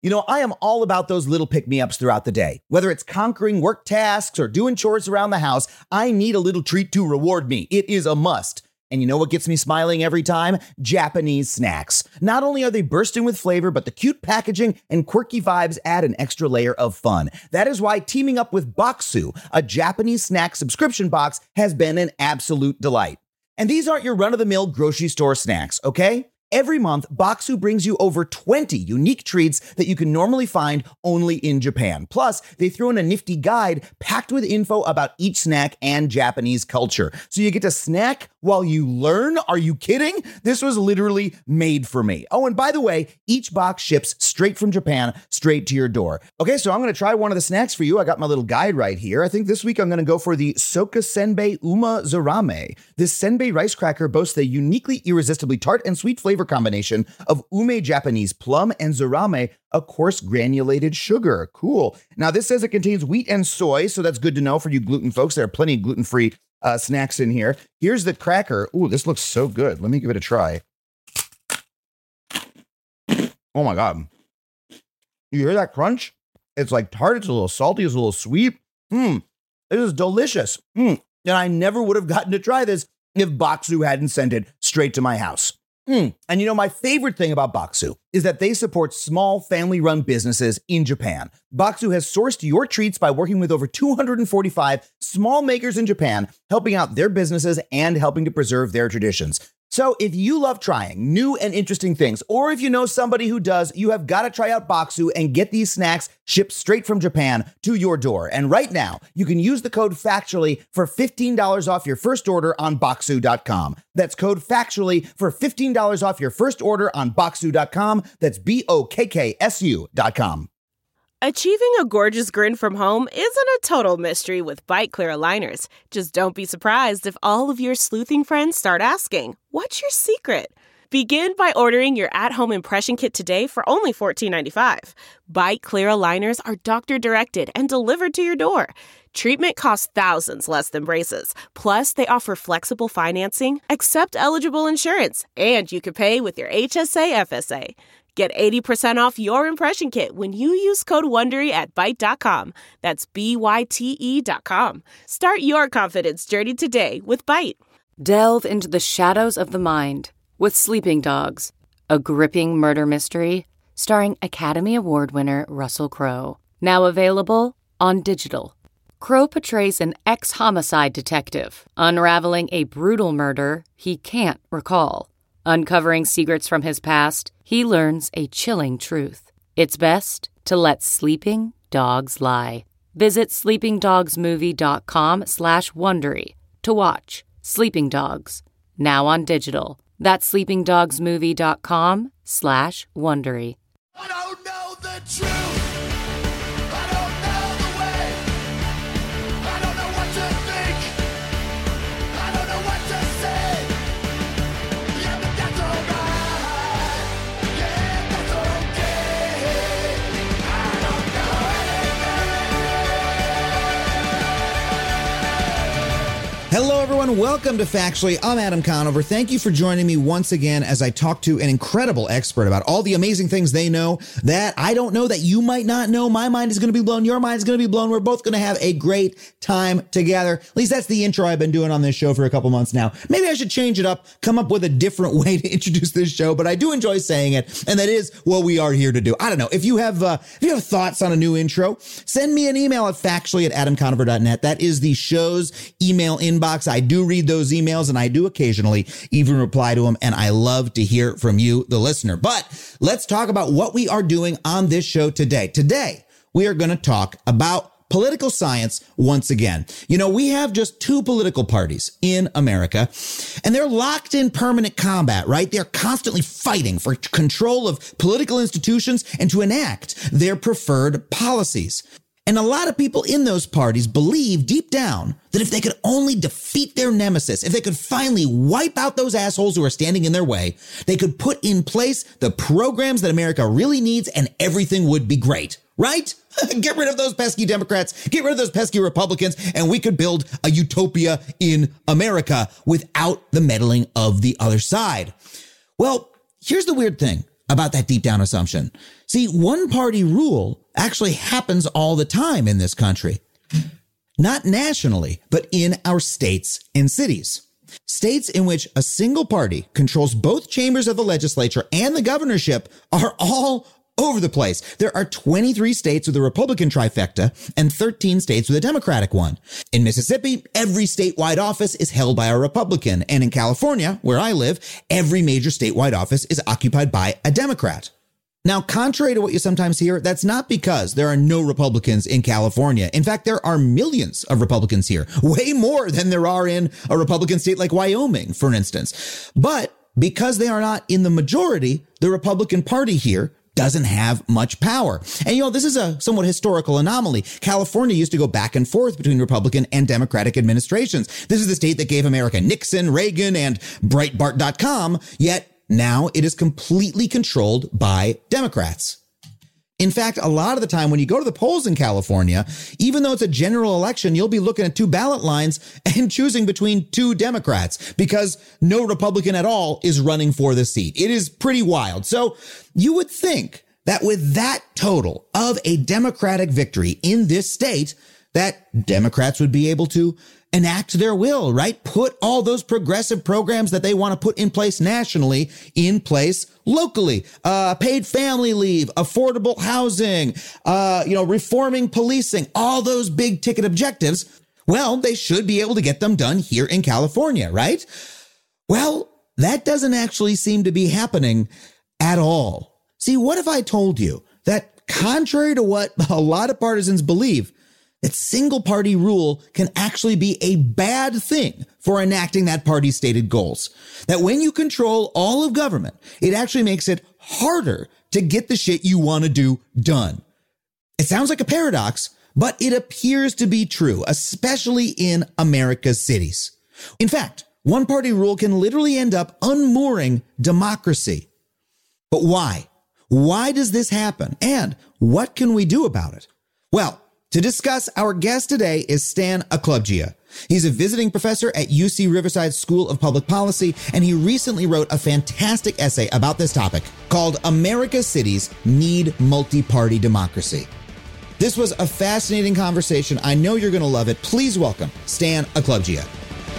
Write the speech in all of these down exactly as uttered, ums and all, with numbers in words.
You know, I am all about those little pick-me-ups throughout the day. Whether it's conquering work tasks or doing chores around the house, I need a little treat to reward me. It is a must. And you know what gets me smiling every time? Japanese snacks. Not only are they bursting with flavor, but the cute packaging and quirky vibes add an extra layer of fun. That is why teaming up with Bokksu, a Japanese snack subscription box, has been an absolute delight. And these aren't your run-of-the-mill grocery store snacks, okay? Every month, Bokksu brings you over twenty unique treats that you can normally find only in Japan. Plus, they throw in a nifty guide packed with info about each snack and Japanese culture. So you get to snack while you learn? Are you kidding? This was literally made for me. Oh, and by the way, each box ships straight from Japan, straight to your door. Okay, so I'm going to try one of the snacks for you. I got my little guide right here. I think this week I'm going to go for the Soka Senbei Uma Zarame. This senbei rice cracker boasts a uniquely irresistibly tart and sweet flavor combination of ume Japanese plum and zarame, a coarse granulated sugar. Cool. Now, this says it contains wheat and soy, so that's good to know for you gluten folks. There are plenty of gluten-free uh, snacks in here. Here's the cracker. Ooh, this looks so good. Let me give it a try. Oh my God. You hear that crunch? It's like tart. It's a little salty. It's a little sweet. Mmm. It is delicious. Mmm. And I never would have gotten to try this if Bokksu hadn't sent it straight to my house. Mm. And you know, my favorite thing about Bokksu is that they support small family-run businesses in Japan. Bokksu has sourced your treats by working with over two hundred forty-five small makers in Japan, helping out their businesses and helping to preserve their traditions. So if you love trying new and interesting things, or if you know somebody who does, you have got to try out Bokksu and get these snacks shipped straight from Japan to your door. And right now, you can use the code FACTUALLY for fifteen dollars off your first order on Bokksu dot com. That's code FACTUALLY for fifteen dollars off your first order on Bokksu dot com. That's B O K K S U dot com. Achieving a gorgeous grin from home isn't a total mystery with Byte Clear aligners. Just don't be surprised if all of your sleuthing friends start asking, what's your secret? Begin by ordering your at-home impression kit today for only fourteen ninety-five. Byte Clear aligners are doctor-directed and delivered to your door. Treatment costs thousands less than braces. Plus, they offer flexible financing, accept eligible insurance, and you can pay with your H S A F S A. Get eighty percent off your impression kit when you use code WONDERY at Byte dot com. That's B Y T E dot com. Start your confidence journey today with Byte. Delve into the shadows of the mind with Sleeping Dogs, a gripping murder mystery starring Academy Award winner Russell Crowe. Now available on digital. Crowe portrays an ex-homicide detective unraveling a brutal murder he can't recall. Uncovering secrets from his past, he learns a chilling truth. It's best to let sleeping dogs lie. Visit sleepingdogsmovie.com slash Wondery to watch Sleeping Dogs, now on digital. That's sleepingdogsmovie.com slash Wondery. I don't know the truth. I don't know the way. I don't know what to think. I don't know what to say. Yeah, but that's alright. Yeah, that's okay. I don't know anything. Hello, everyone. Welcome to Factually. I'm Adam Conover. Thank you for joining me once again as I talk to an incredible expert about all the amazing things they know that I don't know, that you might not know. My mind is going to be blown. Your mind is going to be blown. We're both going to have a great time together. At least that's the intro I've been doing on this show for a couple months now. Maybe I should change it up, come up with a different way to introduce this show, but I do enjoy saying it, and that is what we are here to do. I don't know. If you have uh, if you have thoughts on a new intro, send me an email at factually at adam conover dot net. That is the show's email inbox. I do read those emails, and I do occasionally even reply to them, and I love to hear from you, the listener. But let's talk about what we are doing on this show today. Today, we are going to talk about political science once again. You know, we have just two political parties in America, and they're locked in permanent combat, right? They're constantly fighting for control of political institutions and to enact their preferred policies. And a lot of people in those parties believe deep down that if they could only defeat their nemesis, if they could finally wipe out those assholes who are standing in their way, they could put in place the programs that America really needs and everything would be great, right? Get rid of those pesky Democrats, get rid of those pesky Republicans, and we could build a utopia in America without the meddling of the other side. Well, here's the weird thing. about that deep down assumption. See, one party rule actually happens all the time in this country. Not nationally, but in our states and cities. States in which a single party controls both chambers of the legislature and the governorship are all over the place. There are twenty-three states with a Republican trifecta and thirteen states with a Democratic one. In Mississippi, every statewide office is held by a Republican. And in California, where I live, every major statewide office is occupied by a Democrat. Now, contrary to what you sometimes hear, that's not because there are no Republicans in California. In fact, there are millions of Republicans here, way more than there are in a Republican state like Wyoming, for instance. But because they are not in the majority, the Republican Party here doesn't have much power. And, you know, this is a somewhat historical anomaly. California used to go back and forth between Republican and Democratic administrations. This is the state that gave America Nixon, Reagan, and Breitbart dot com, yet now it is completely controlled by Democrats. In fact, a lot of the time when you go to the polls in California, even though it's a general election, you'll be looking at two ballot lines and choosing between two Democrats because no Republican at all is running for the seat. It is pretty wild. So you would think that with that total of a Democratic victory in this state, that Democrats would be able to enact their will, right? Put all those progressive programs that they want to put in place nationally in place locally. Uh, paid family leave, affordable housing, uh, you know, reforming policing, all those big ticket objectives. Well, they should be able to get them done here in California, right? Well, that doesn't actually seem to be happening at all. See, what if I told you that contrary to what a lot of partisans believe, that single party rule can actually be a bad thing for enacting that party's stated goals. That when you control all of government, it actually makes it harder to get the shit you want to do done. It sounds like a paradox, but it appears to be true, especially in America's cities. In fact, one party rule can literally end up unmooring democracy. But why? Why does this happen? And what can we do about it? Well, to discuss, our guest today is Stan Akloggia. He's a visiting professor at U C Riverside School of Public Policy, and he recently wrote a fantastic essay about this topic called America's Cities Need Multi-Party Democracy. This was a fascinating conversation. I know you're going to love it. Please welcome Stan Akloggia.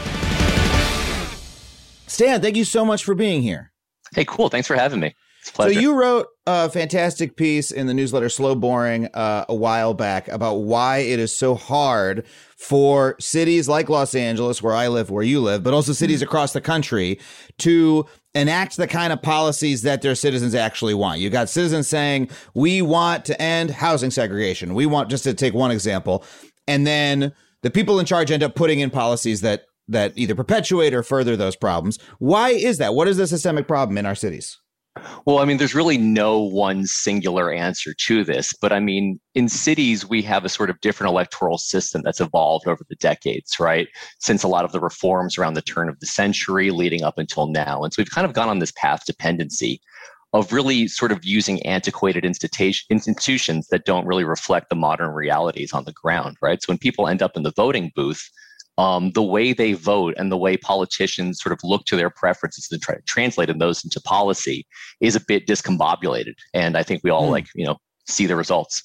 Stan, thank you so much for being here. Hey, cool. Thanks for having me. It's a pleasure. So you wrote a fantastic piece in the newsletter Slow Boring uh, a while back about why it is so hard for cities like Los Angeles, where I live, where you live, but also cities across the country to enact the kind of policies that their citizens actually want. You got citizens saying, we want to end housing segregation. We want, just to take one example, and then the people in charge end up putting in policies that that either perpetuate or further those problems. Why is that? What is the systemic problem in our cities? Well, I mean, there's really no one singular answer to this. But I mean, in cities, we have a sort of different electoral system that's evolved over the decades, right? Since a lot of the reforms around the turn of the century leading up until now. And so we've kind of gone on this path dependency of really sort of using antiquated institution, institutions that don't really reflect the modern realities on the ground, right? So when people end up in the voting booth, Um, the way they vote and the way politicians sort of look to their preferences and try to translate those into policy is a bit discombobulated. And I think we all mm. like, you know, see the results.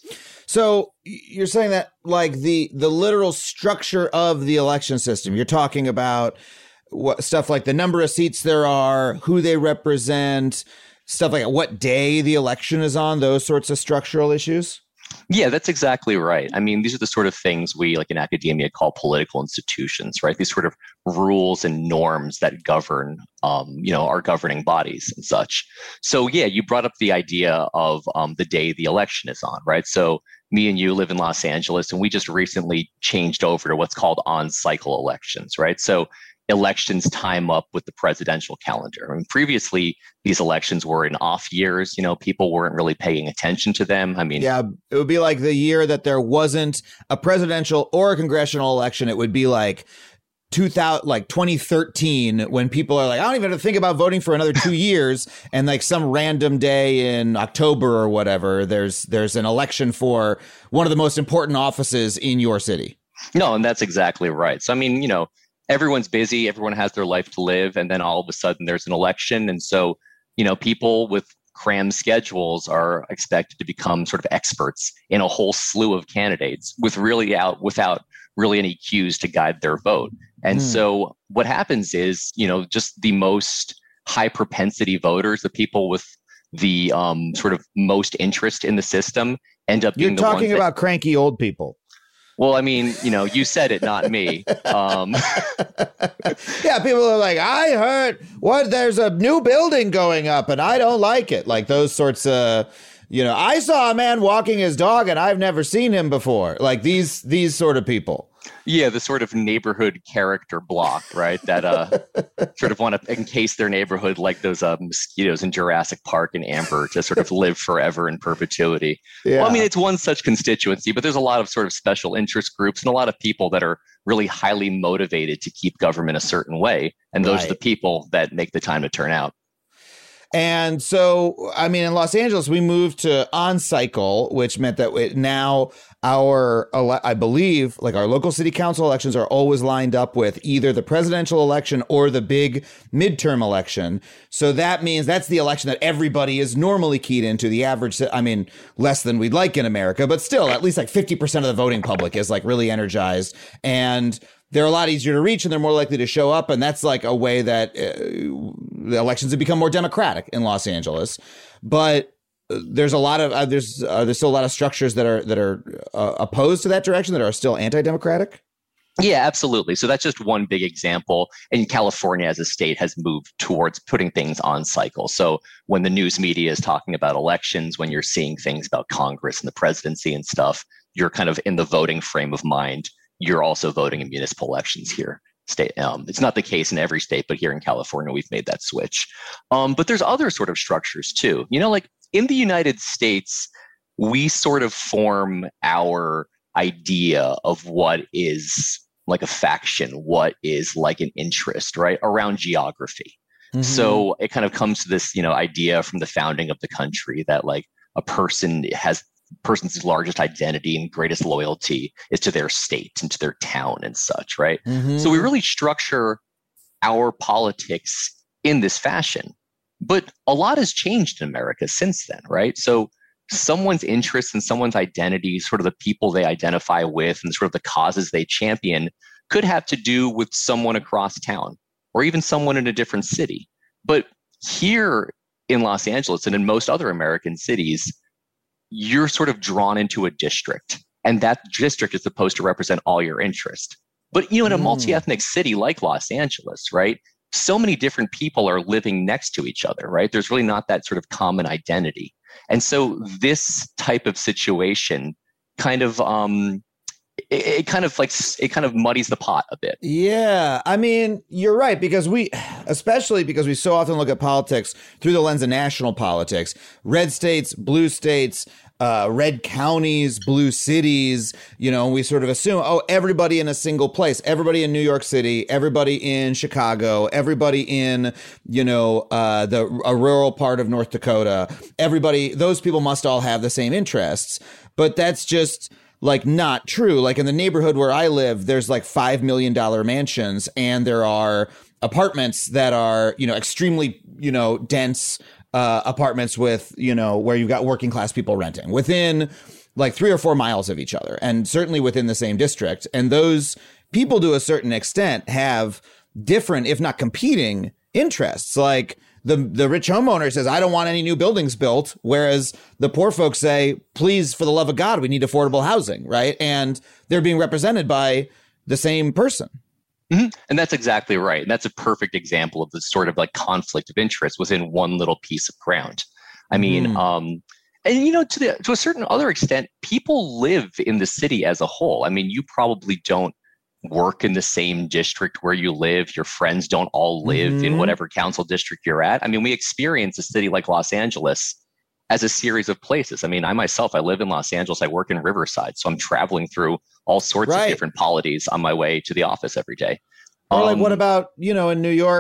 So you're saying that like the the literal structure of the election system, you're talking about what stuff like the number of seats there are, who they represent, stuff like what day the election is on, those sorts of structural issues? Yeah, that's exactly right. I mean, these are the sort of things we, like in academia, call political institutions, right? These sort of rules and norms that govern, um, you know, our governing bodies and such. So, yeah, you brought up the idea of um, the day the election is on, right? So me and you live in Los Angeles, and we just recently changed over to what's called on-cycle elections, right? So elections time up with the presidential calendar. I mean, previously, these elections were in off years. You know, people weren't really paying attention to them. I mean, yeah, it would be like the year that there wasn't a presidential or a congressional election. It would be like two thousand, like twenty thirteen, when people are like, I don't even have to think about voting for another two years. And like some random day in October or whatever, there's there's an election for one of the most important offices in your city. No, and that's exactly right. So, I mean, you know, everyone's busy, everyone has their life to live, and then all of a sudden there's an election. And so, you know, people with cram schedules are expected to become sort of experts in a whole slew of candidates with really out without really any cues to guide their vote. And mm. so what happens is, you know, just the most high propensity voters, the people with the um, sort of most interest in the system, end up being You're the talking ones about that, cranky old people. Well, I mean, you know, you said it, not me. Um, yeah, people are like, I heard what there's a new building going up and I don't like it. Like those sorts of, you know, I saw a man walking his dog and I've never seen him before. Like these these sort of people. Yeah, the sort of neighborhood character block, right? That uh, sort of want to encase their neighborhood like those uh, mosquitoes in Jurassic Park and Amber to sort of live forever in perpetuity. Yeah. Well, I mean, it's one such constituency, but there's a lot of sort of special interest groups and a lot of people that are really highly motivated to keep government a certain way. And those right. are the people that make the time to turn out. And so, I mean, in Los Angeles, we moved to on cycle, which meant that it, now our, I believe, like our local city council elections are always lined up with either the presidential election or the big midterm election. So that means that's the election that everybody is normally keyed into. The average, I mean, less than we'd like in America, but still at least like fifty percent of the voting public is like really energized. And they're a lot easier to reach and they're more likely to show up. And that's like a way that uh, the elections have become more democratic in Los Angeles. But there's a lot of uh, there's uh, there's still a lot of structures that are that are uh, opposed to that direction that are still anti-democratic. Yeah, absolutely. So that's just one big example. And California as a state has moved towards putting things on cycle. So when the news media is talking about elections, when you're seeing things about Congress and the presidency and stuff, you're kind of in the voting frame of mind. You're also voting in municipal elections here. State, um, it's not the case in every state, but here in California, we've made that switch. Um, but there's other sort of structures too. You know, like in the United States, we sort of form our idea of what is like a faction, what is like an interest, right, around geography. Mm-hmm. So it kind of comes to this, you know, idea from the founding of the country that like a person has person's largest identity and greatest loyalty is to their state and to their town and such, right? Mm-hmm. So we really structure our politics in this fashion. But a lot has changed in America since then, right? So someone's interests and someone's identity, sort of the people they identify with and sort of the causes they champion could have to do with someone across town or even someone in a different city. But here in Los Angeles and in most other American cities, you're sort of drawn into a district, and that district is supposed to represent all your interest. But, you know, in a mm. multi-ethnic city like Los Angeles, right, so many different people are living next to each other, right? There's really not that sort of common identity. And so this type of situation kind of, um, it, it kind of like, it kind of muddies the pot a bit. Yeah. I mean, you're right, because we, especially because we so often look at politics through the lens of national politics, red states, blue states, uh, red counties, blue cities, you know, we sort of assume, oh, everybody in a single place, everybody in New York City, everybody in Chicago, everybody in, you know, uh, the a rural part of North Dakota, everybody, those people must all have the same interests. But that's just like not true. Like in the neighborhood where I live, there's like five million dollars mansions and there are apartments that are, you know, extremely, you know, dense uh, apartments with, you know, where you've got working class people renting within like three or four miles of each other and certainly within the same district. And those people to a certain extent have different, if not competing interests. Like the the rich homeowner says, I don't want any new buildings built. Whereas the poor folks say, please, for the love of God, we need affordable housing. Right. And they're being represented by the same person. Mm-hmm. And that's exactly right. And that's a perfect example of the sort of like conflict of interest within one little piece of ground. I mean, mm. um, and, you know, to the to a certain other extent, people live in the city as a whole. I mean, you probably don't work in the same district where you live. Your friends don't all live mm-hmm. in whatever council district you're at. I mean, we experience a city like Los Angeles as a series of places. I mean, I myself, I live in Los Angeles. I work in Riverside. So I'm traveling through all sorts right. of different polities on my way to the office every day. Or um, like, what about, you know, in New York,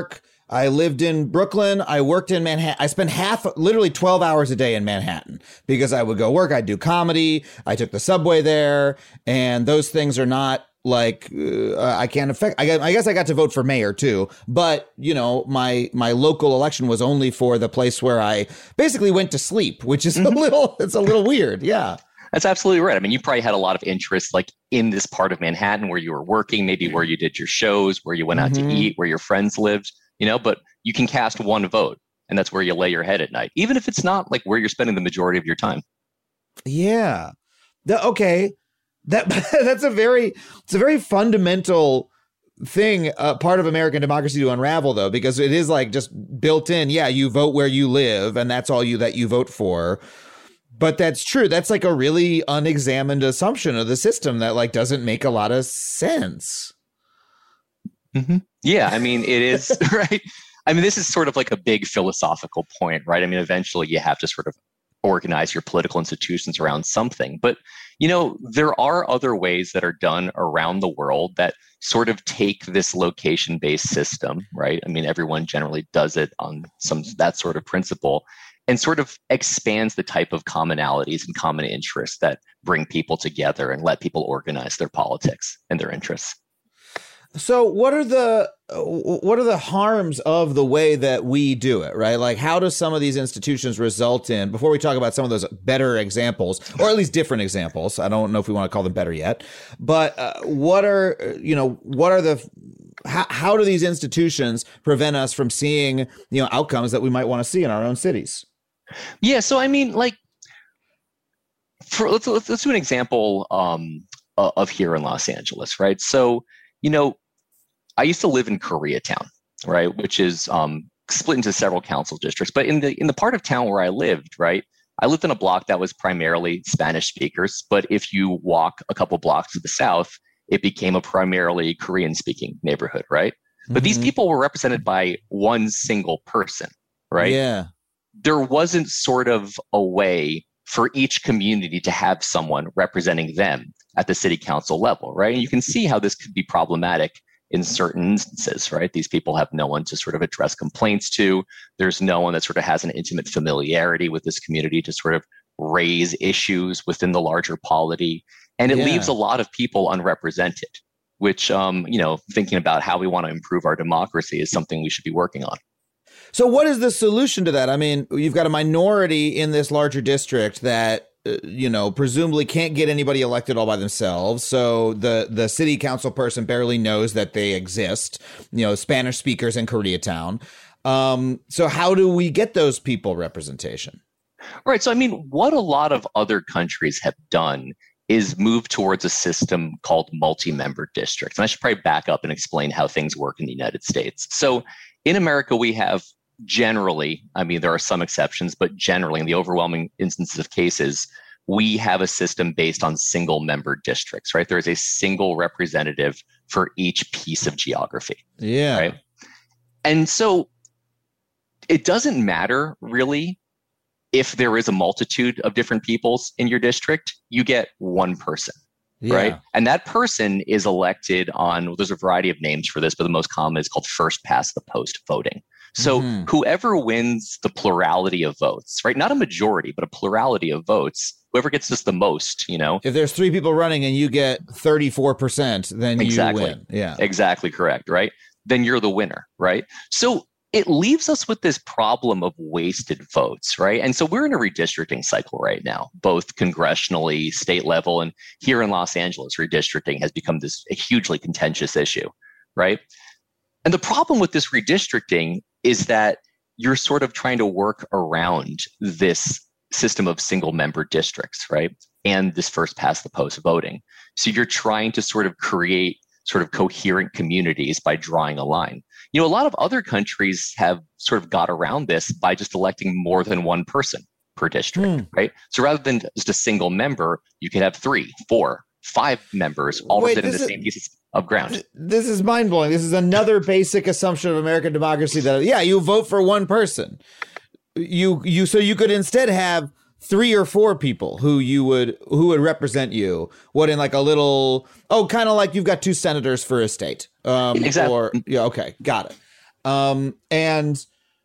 I lived in Brooklyn. I worked in Manhattan. I spent half, literally twelve hours a day in Manhattan because I would go work. I'd do comedy. I took the subway there. And those things are not like, uh, I can't affect, I guess, I guess I got to vote for mayor too. But, you know, my, my local election was only for the place where I basically went to sleep, which is mm-hmm. a little, it's a little weird. Yeah. That's absolutely right. I mean, you probably had a lot of interest like in this part of Manhattan where you were working, maybe where you did your shows, where you went out mm-hmm. to eat, where your friends lived. You know, but you can cast one vote and that's where you lay your head at night, even if it's not like where you're spending the majority of your time. Yeah. The, okay. That that's a very it's a very fundamental thing, uh, part of American democracy to unravel, though, because it is like just built in. Yeah, you vote where you live and that's all you that you vote for. But that's true. That's like a really unexamined assumption of the system that like doesn't make a lot of sense. Mm-hmm. Yeah, I mean, it is, right? I mean, this is sort of like a big philosophical point, right? I mean, eventually you have to sort of organize your political institutions around something. But, you know, there are other ways that are done around the world that sort of take this location-based system, right? I mean, everyone generally does it on some that sort of principle and sort of expands the type of commonalities and common interests that bring people together and let people organize their politics and their interests. So what are the what are the harms of the way that we do it, right? Like, how do some of these institutions result in, before we talk about some of those better examples, or at least different examples, I don't know if we want to call them better yet, but uh, what are, you know, what are the, how, how do these institutions prevent us from seeing, you know, outcomes that we might want to see in our own cities? Yeah. So, I mean, like, for, let's, let's, let's do an example um, of here in Los Angeles, right? So, you know, I used to live in Koreatown, right, which is um, split into several council districts. But in the in the part of town where I lived, right, I lived in a block that was primarily Spanish speakers. But if you walk a couple blocks to the south, it became a primarily Korean-speaking neighborhood, right? Mm-hmm. But these people were represented by one single person, right? Yeah. There wasn't sort of a way for each community to have someone representing them at the city council level, right? And you can see how this could be problematic in certain instances, right? These people have no one to sort of address complaints to. There's no one that sort of has an intimate familiarity with this community to sort of raise issues within the larger polity. And it yeah. leaves a lot of people unrepresented, which, um, you know, thinking about how we want to improve our democracy is something we should be working on. So what is the solution to that? I mean, you've got a minority in this larger district that, uh, you know, presumably can't get anybody elected all by themselves. So the, the city council person barely knows that they exist, you know, Spanish speakers in Koreatown. Um, so how do we get those people representation? Right. So, I mean, what a lot of other countries have done is move towards a system called multi-member districts. And I should probably back up and explain how things work in the United States. So in America, we have generally, I mean, there are some exceptions, but generally in the overwhelming instances of cases, we have a system based on single member districts, right? There is a single representative for each piece of geography. Yeah. Right. And so it doesn't matter really if there is a multitude of different peoples in your district, you get one person. Yeah. Right. And that person is elected on, well, there's a variety of names for this, but the most common is called first past the post voting. So mm-hmm. whoever wins the plurality of votes, right? Not a majority, but a plurality of votes, whoever gets just the most, you know. If there's three people running and you get thirty-four percent, then exactly. you win. Yeah. Exactly correct. Right. Then you're the winner. Right. So it leaves us with this problem of wasted votes, right? And so we're in a redistricting cycle right now, both congressionally, state level, and here in Los Angeles, redistricting has become this a hugely contentious issue, right? And the problem with this redistricting is that you're sort of trying to work around this system of single member districts, right? And this first past the post voting. So you're trying to sort of create sort of coherent communities by drawing a line. You know, a lot of other countries have sort of got around this by just electing more than one person per district, mm. right? So rather than just a single member, you could have three, four, five members all within the same pieces of ground. This is mind-blowing. This is another basic assumption of American democracy that, yeah, you vote for one person. You you so you could instead have three or four people who you would who would represent you. What in like a little oh, kind of like you've got two senators for a state. Um, exactly. Or yeah, okay, got it. Um, and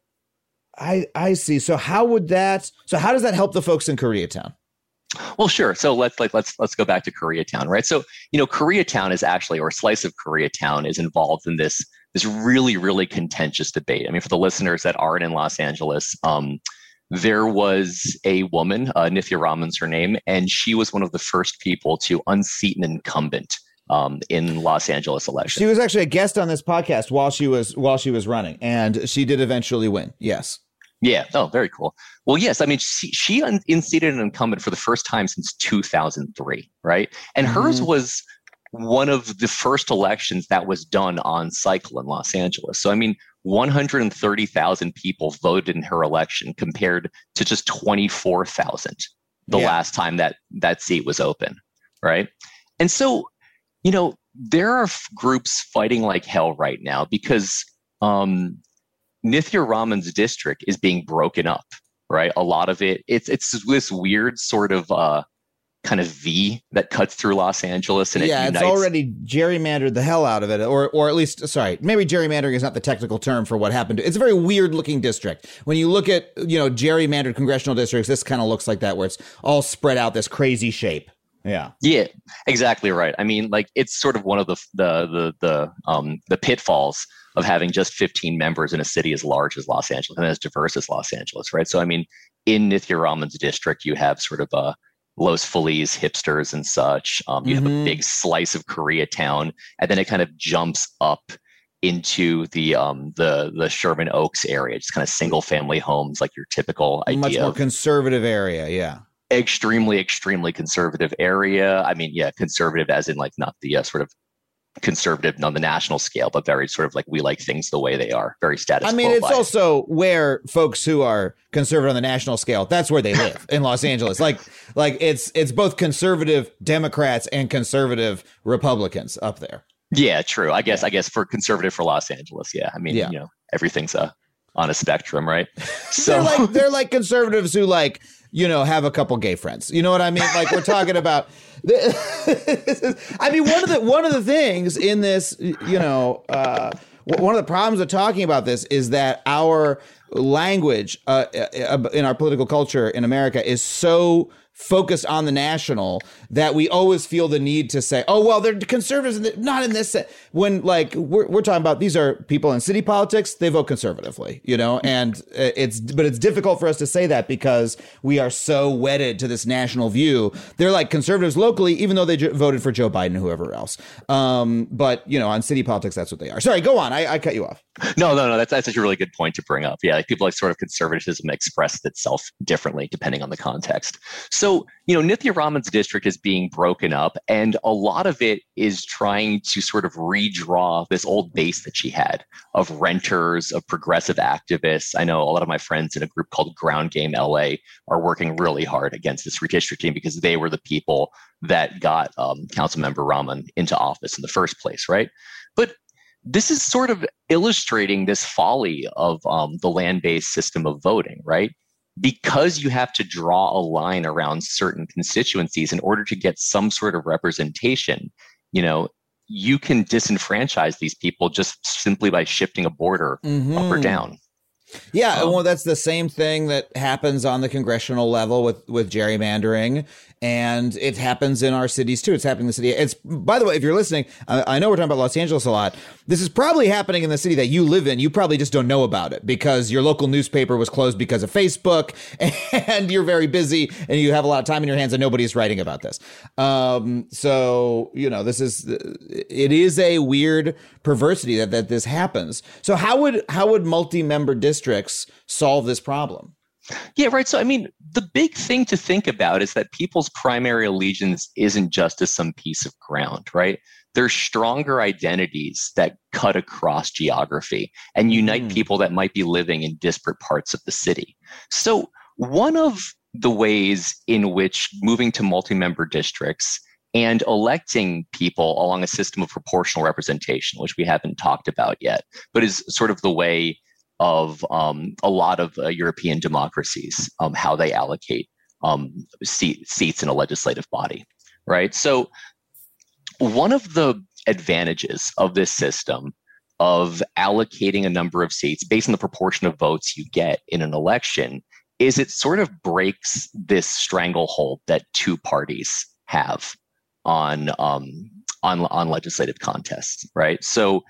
I I see. So how would that? So how does that help the folks in Koreatown? Well, sure. So let's like let's let's go back to Koreatown, right? So you know, Koreatown is actually, or a slice of Koreatown is involved in this this really really contentious debate. I mean, for the listeners that aren't in Los Angeles, um, there was a woman, uh, Nithya Raman's her name, and she was one of the first people to unseat an incumbent um, in Los Angeles elections. She was actually a guest on this podcast while she was while she was running, and she did eventually win. Yes. Yeah. Oh, very cool. Well, yes. I mean, she, she un- unseated an incumbent for the first time since two thousand three, right? And mm-hmm. hers was one of the first elections that was done on cycle in Los Angeles. So, I mean, one hundred thirty thousand people voted in her election compared to just twenty-four thousand the yeah. last time that that seat was open, right? And so, you know, there are f- groups fighting like hell right now because um, Nithya Raman's district is being broken up, right? A lot of it, it's it's this weird sort of uh, kind of V that cuts through Los Angeles, and yeah, it unites. It's already gerrymandered the hell out of it, or or at least, sorry, maybe gerrymandering is not the technical term for what happened. It's a very weird looking district. When you look at, you know, gerrymandered congressional districts, this kind of looks like that, where it's all spread out this crazy shape. Yeah. Yeah, exactly right. I mean, like, it's sort of one of the the the the um the pitfalls of having just fifteen members in a city as large as Los Angeles and as diverse as Los Angeles, right? So, I mean, in Nithya Raman's district, you have sort of uh, Los Feliz hipsters and such. Um, you mm-hmm. have a big slice of Koreatown, and then it kind of jumps up into the um the the Sherman Oaks area, just kind of single family homes, like your typical idea. Much more of, conservative area, yeah. Extremely, extremely conservative area. I mean, yeah, conservative as in like not the uh, sort of conservative on the national scale, but very sort of like we like things the way they are, very status quo. I mean, it's bias. also where folks who are conservative on the national scale, that's where they live in Los Angeles. Like, like it's it's both conservative Democrats and conservative Republicans up there. Yeah, true. I guess yeah. I guess for conservative for Los Angeles, yeah. I mean, yeah. you know, everything's a on a spectrum, right? So they're like they're like conservatives who like, you know, have a couple gay friends. You know what I mean? Like, we're talking about. I mean, one of the one of the things in this, you know, uh, one of the problems of talking about this is that our language uh, in our political culture in America is so focused on the national that we always feel the need to say, oh, well, they're conservatives, and not in this. When like we're we're talking about, these are people in city politics, they vote conservatively, you know, and it's but it's difficult for us to say that because we are so wedded to this national view. They're like conservatives locally, even though they j- voted for Joe Biden and whoever else. Um, but, you know, on city politics, that's what they are. Sorry, go on. I, I cut you off. No, no, no. That's that's such a really good point to bring up. Yeah, like people like sort of conservatism expressed itself differently depending on the context. So, you know, Nithya Raman's district is being broken up, and a lot of it is trying to sort of redraw this old base that she had of renters, of progressive activists. I know a lot of my friends in a group called Ground Game L A are working really hard against this redistricting because they were the people that got um, Councilmember Raman into office in the first place, right? But this is sort of illustrating this folly of um, the land-based system of voting, right? Because you have to draw a line around certain constituencies in order to get some sort of representation, you know, you can disenfranchise these people just simply by shifting a border mm-hmm. up or down. Yeah, um, well, that's the same thing that happens on the congressional level with, with gerrymandering, and it happens in our cities too. It's happening in the city. It's, by the way, if you're listening, I, I know we're talking about Los Angeles a lot. This is probably happening in the city that you live in. You probably just don't know about it because your local newspaper was closed because of Facebook, and you're very busy and you have a lot of time in your hands and nobody's writing about this. Um, so, you know, this is, it is a weird perversity that, that this happens. So how would, how would multi-member districts solve this problem? Yeah, right. So, I mean, the big thing to think about is that people's primary allegiance isn't just to some piece of ground, right? There's stronger identities that cut across geography and unite mm. people that might be living in disparate parts of the city. So one of the ways in which moving to multi-member districts and electing people along a system of proportional representation, which we haven't talked about yet, but is sort of the way of um, a lot of uh, European democracies, um, how they allocate um, seat, seats in a legislative body, right? So one of the advantages of this system of allocating a number of seats based on the proportion of votes you get in an election is it sort of breaks this stranglehold that two parties have on um, on on legislative contests, right? So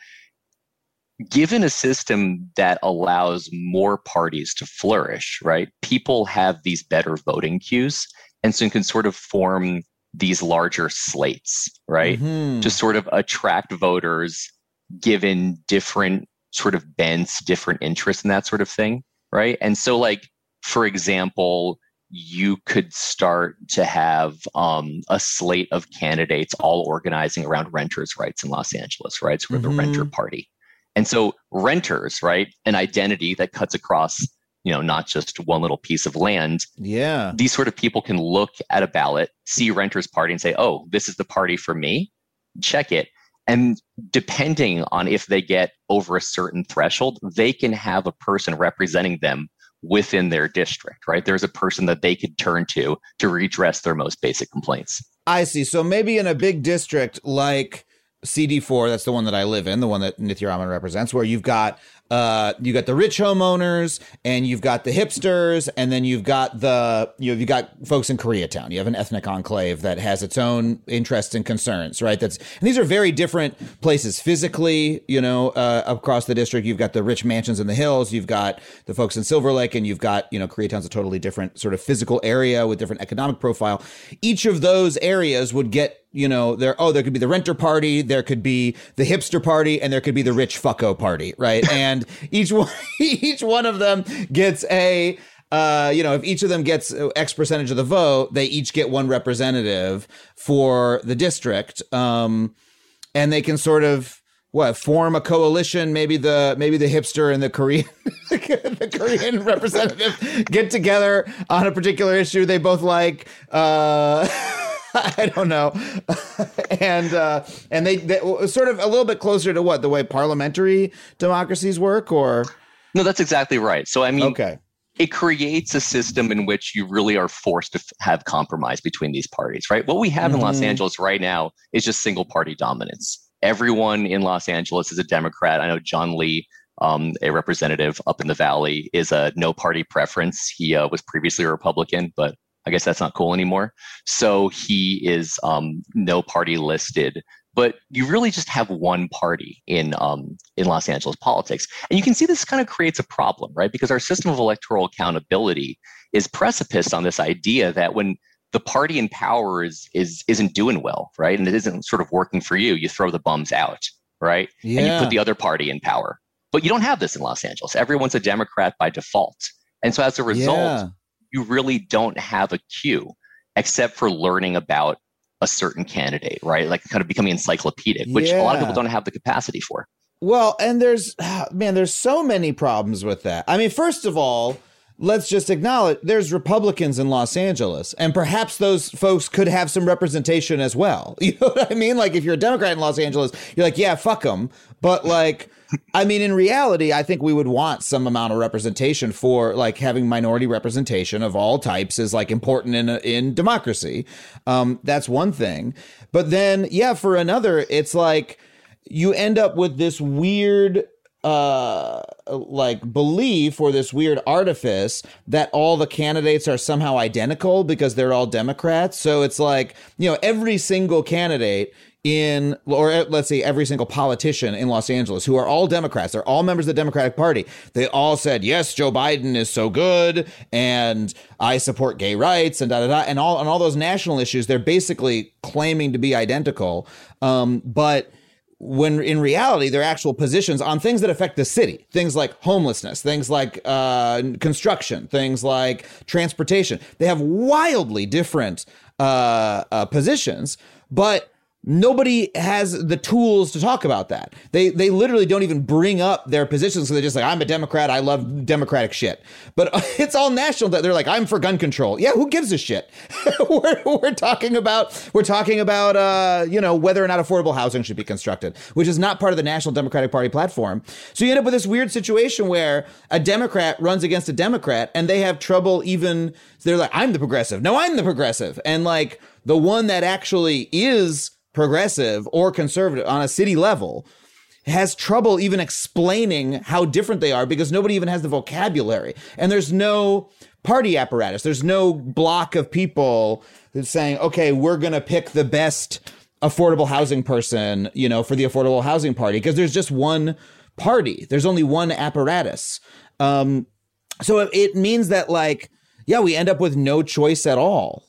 given a system that allows more parties to flourish, right, people have these better voting queues, and so you can sort of form these larger slates, right, Mm-hmm. to sort of attract voters given different sort of bents, different interests and that sort of thing, right? And so, like, for example, you could start to have um, a slate of candidates all organizing around renters' rights in Los Angeles, right? Sort of Mhm. the renter party. And so renters, right, an identity that cuts across, you know, not just one little piece of land. Yeah. These sort of people can look at a ballot, see renters' party and say, oh, this is the party for me, check it. And depending on if they get over a certain threshold, they can have a person representing them within their district, right? There's a person that they could turn to to redress their most basic complaints. I see. So maybe in a big district like C D four, that's the one that I live in, the one that Nithya Raman represents, where you've got uh, you got the rich homeowners and you've got the hipsters, and then you've got the you know, you got folks in Koreatown. You have an ethnic enclave that has its own interests and concerns, right? That's and these are very different places physically. You know, uh, across the district, you've got the rich mansions in the hills. You've got the folks in Silver Lake, and you've got, you know, Koreatown's a totally different sort of physical area with different economic profile. Each of those areas would get, you know, there, oh, there could be the renter party, there could be the hipster party, and there could be the rich fucko party, right? And each one, each one of them gets a, uh, you know, if each of them gets X percentage of the vote, they each get one representative for the district. Um, and they can sort of, what, form a coalition. Maybe the maybe the hipster and the Korean the Korean representative get together on a particular issue they both like. Uh, I don't know, and uh, and they, they sort of a little bit closer to what, the way parliamentary democracies work, or No, that's exactly right. So I mean, okay, it creates a system in which you really are forced to f- have compromise between these parties, right? What we have in Los Mhm. Angeles right now is just single party dominance. Everyone in Los Angeles is a Democrat. I know John Lee, um, a representative up in the Valley, is a no party preference. He uh, was previously a Republican, but I guess that's not cool anymore. So he is um, no party listed. But you really just have one party in um, in Los Angeles politics. And you can see this kind of creates a problem, right? Because our system of electoral accountability is precipice on this idea that when the party in power is, is, isn't doing well, right? And it isn't sort of working for you, you throw the bums out, right? Yeah. And you put the other party in power. But you don't have this in Los Angeles. Everyone's a Democrat by default. And so as a result, Yeah. you really don't have a queue except for learning about a certain candidate, right? Like kind of becoming encyclopedic, which a lot of Yeah. people don't have the capacity for. Well, and there's, man, there's so many problems with that. I mean, first of all, let's just acknowledge there's Republicans in Los Angeles, and perhaps those folks could have some representation as well. You know what I mean? Like, if you're a Democrat in Los Angeles, you're like, yeah, fuck them. But like, I mean, in reality, I think we would want some amount of representation for, like, having minority representation of all types is like important in in democracy. Um, that's one thing. But then, yeah, for another, it's like you end up with this weird uh like belief or this weird artifice that all the candidates are somehow identical because they're all Democrats. So it's like, you know, every single candidate in, or let's say every single politician in Los Angeles who are all Democrats, they're all members of the Democratic Party. They all said, yes, Joe Biden is so good and I support gay rights and da da da. And all on all those national issues, they're basically claiming to be identical. Um, but when in reality, their actual positions on things that affect the city, things like homelessness, things like uh, construction, things like transportation, they have wildly different uh, uh, positions, but nobody has the tools to talk about that. They they literally don't even bring up their positions. So they're just like, I'm a Democrat. I love Democratic shit. But it's all national. That they're like, I'm for gun control. Yeah, who gives a shit? we're, we're talking about we're talking about uh, you know, whether or not affordable housing should be constructed, which is not part of the National Democratic Party platform. So you end up with this weird situation where a Democrat runs against a Democrat, and they have trouble even. They're like, I'm the progressive. No, I'm the progressive. And like the one that actually is progressive or conservative on a city level has trouble even explaining how different they are because nobody even has the vocabulary. And there's no party apparatus. There's no block of people who's saying, okay, we're going to pick the best affordable housing person, you know, for the affordable housing party, because there's just one party. There's only one apparatus. Um, so it means that, like, yeah, we end up with no choice at all.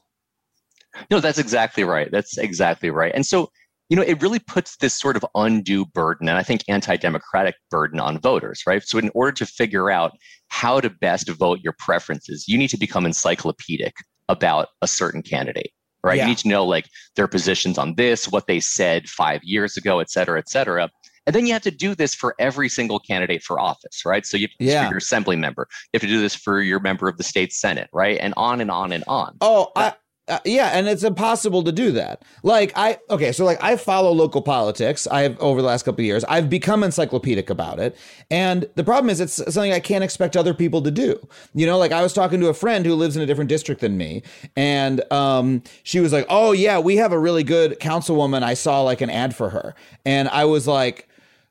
No, that's exactly right. That's exactly right. And so, you know, it really puts this sort of undue burden, and I think anti-democratic burden on voters, right? So in order to figure out how to best vote your preferences, you need to become encyclopedic about a certain candidate, right? Yeah. You need to know like their positions on this, what they said five years ago, et cetera, et cetera. And then you have to do this for every single candidate for office, right? So you have to do this Yeah. for your assembly member. You have to do this for your member of the state senate, right? And on and on and on. Oh, I, uh, yeah, and it's impossible to do that. Like I, okay, so like I follow local politics. I've over the last couple of years, I've become encyclopedic about it. And the problem is, it's something I can't expect other people to do. You know, like I was talking to a friend who lives in a different district than me, and um, she was like, "Oh yeah, we have a really good councilwoman. I saw like an ad for her," and I was like,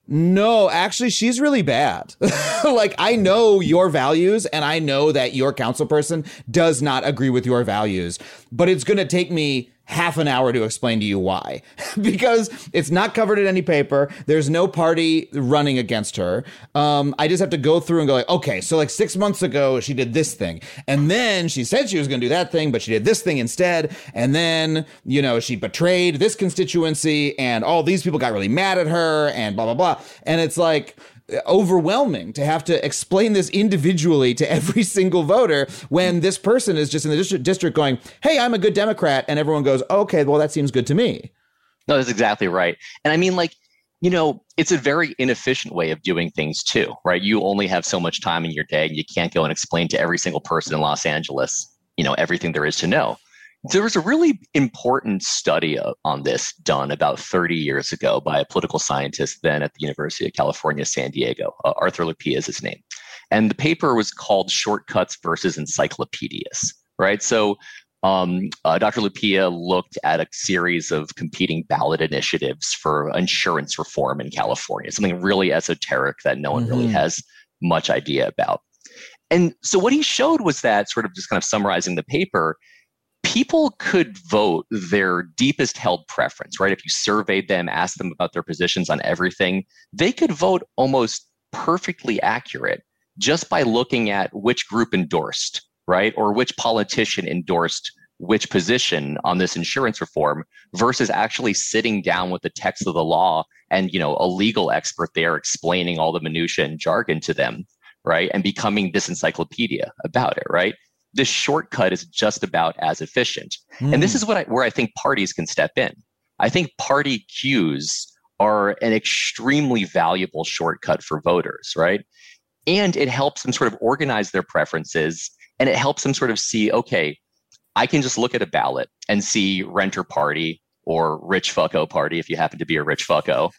no, actually, she's really bad. Like, I know your values and I know that your council person does not agree with your values, but it's going to take me half an hour to explain to you why, because it's not covered in any paper. There's no party running against her. Um, I just have to go through and go like, okay, so like six months ago, she did this thing. And then she said she was going to do that thing, but she did this thing instead. And then, you know, she betrayed this constituency and all these people got really mad at her and blah, blah, blah. And it's like overwhelming to have to explain this individually to every single voter when this person is just in the district, district going, hey, I'm a good Democrat. And everyone goes, okay, well, that seems good to me. No, that's exactly right. And I mean, like, you know, it's a very inefficient way of doing things too, right? You only have so much time in your day and you can't go and explain to every single person in Los Angeles, you know, everything there is to know. There was a really important study on this done about thirty years ago by a political scientist then at the University of California, San Diego. Uh, Arthur Lupia is his name. And the paper was called Shortcuts versus Encyclopedias, right? So um, uh, Doctor Lupia looked at a series of competing ballot initiatives for insurance reform in California, something really esoteric that no one mm-hmm. really has much idea about. And so what he showed was that, sort of just kind of summarizing the paper, people could vote their deepest held preference, right? If you surveyed them, asked them about their positions on everything, they could vote almost perfectly accurate just by looking at which group endorsed, right? Or which politician endorsed which position on this insurance reform versus actually sitting down with the text of the law and, you know, a legal expert there explaining all the minutia and jargon to them, right? And becoming this encyclopedia about it, right? This shortcut is just about as efficient. Mm. And this is what I, where I think parties can step in. I think party cues are an extremely valuable shortcut for voters, right? And it helps them sort of organize their preferences, and it helps them sort of see, okay, I can just look at a ballot and see renter party or rich fucko party if you happen to be a rich fucko.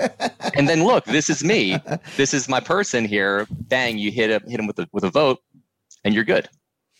And then look, this is me. This is my person here. Bang, you hit him, hit him with a, with a vote and you're good.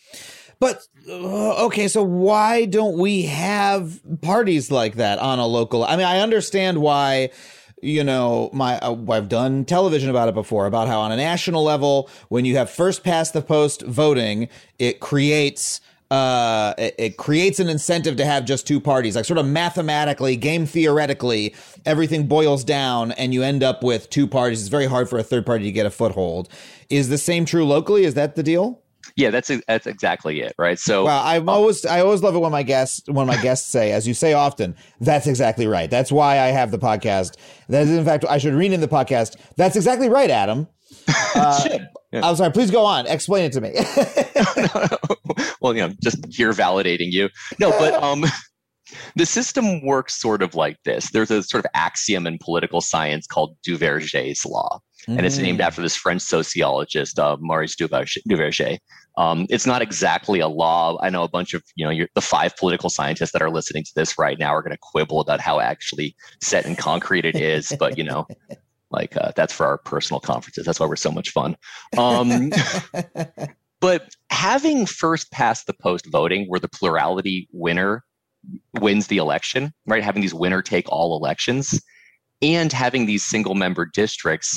But, uh, okay, so why don't we have parties like that on a local? I mean, I understand why, you know, my uh, I've done television about it before, about how on a national level, when you have first past the post voting, it creates uh, it, it creates an incentive to have just two parties. Like sort of mathematically, game theoretically, everything boils down and you end up with two parties. It's very hard for a third party to get a foothold. Is the same true locally? Is that the deal? Yeah, that's that's exactly it, right? So, well, I always I always love it when my guests when my guests say, as you say often, that's exactly right. That's why I have the podcast. That is, in fact, I should rename the podcast. That's exactly right, Adam. Uh, yeah. I'm sorry. Please go on. Explain it to me. no, no. Well, you know, just here validating you. No, but um, the system works sort of like this. There's a sort of axiom in political science called Duverger's law. And it's named after this French sociologist, uh, Maurice Duverger. Um, it's not exactly a law. I know a bunch of, you know, you're, the five political scientists that are listening to this right now are going to quibble about how actually set in concrete it is. But, you know, like uh, that's for our personal conferences. That's why we're so much fun. Um, but having first past the post voting where the plurality winner wins the election, right? Having these winner take all elections, and having these single member districts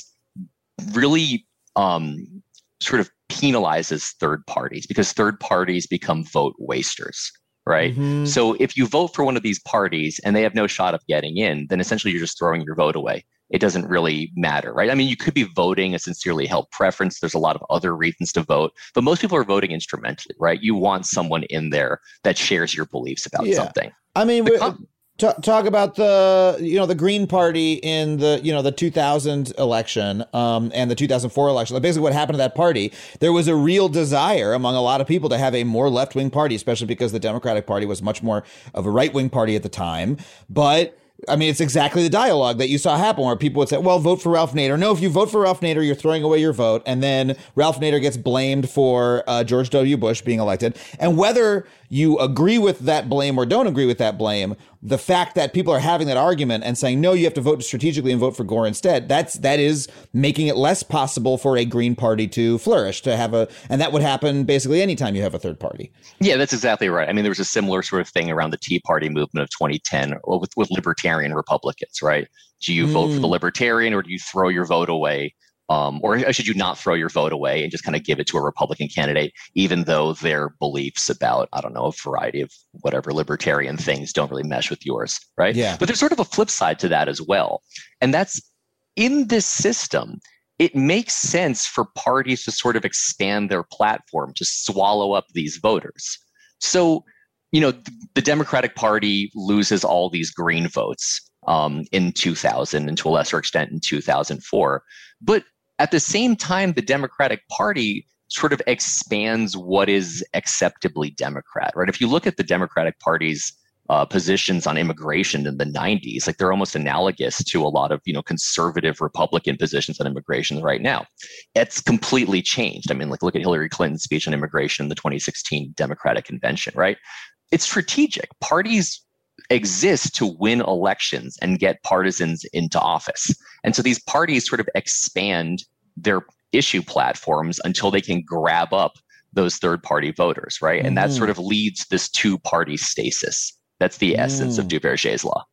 really um, sort of penalizes third parties because third parties become vote wasters, right? Mm-hmm. So if you vote for one of these parties and they have no shot of getting in, then essentially you're just throwing your vote away. It doesn't really matter, right? I mean, you could be voting a sincerely held preference. There's a lot of other reasons to vote, but most people are voting instrumentally, right? You want someone in there that shares your beliefs about yeah. something. I mean, we, com- t- talk about the, you know, the Green Party in the, you know, the two thousand election um, and the two thousand four election. Basically what happened to that party, there was a real desire among a lot of people to have a more left-wing party, especially because the Democratic Party was much more of a right-wing party at the time. But I mean, it's exactly the dialogue that you saw happen where people would say, well, vote for Ralph Nader. No, if you vote for Ralph Nader, you're throwing away your vote. And then Ralph Nader gets blamed for uh, George W. Bush being elected. And whether you agree with that blame or don't agree with that blame, the fact that people are having that argument and saying, no, you have to vote strategically and vote for Gore instead, that's that is making it less possible for a Green Party to flourish, to have a, and that would happen basically anytime you have a third party. Yeah, that's exactly right. I mean, there was a similar sort of thing around the Tea Party movement of twenty ten with, with libertarian Republicans, right? Do you mm. vote for the libertarian or do you throw your vote away? Um, or should you not throw your vote away and just kind of give it to a Republican candidate, even though their beliefs about, I don't know, a variety of whatever libertarian things don't really mesh with yours, right? Yeah. But there's sort of a flip side to that as well. And that's in this system, it makes sense for parties to sort of expand their platform to swallow up these voters. So, you know, the Democratic Party loses all these Green votes um, in two thousand and to a lesser extent in two thousand four. But at the same time, the Democratic Party sort of expands what is acceptably Democrat, right? If you look at the Democratic Party's uh, positions on immigration in the nineties, like they're almost analogous to a lot of, you know, conservative Republican positions on immigration right now. It's completely changed. I mean, like look at Hillary Clinton's speech on immigration in the twenty sixteen Democratic Convention, right? It's strategic. Parties exist to win elections and get partisans into office. And so these parties sort of expand their issue platforms until they can grab up those third party voters, right? Mm-hmm. And that sort of leads this two party stasis. That's the essence mm. of Duverger's law.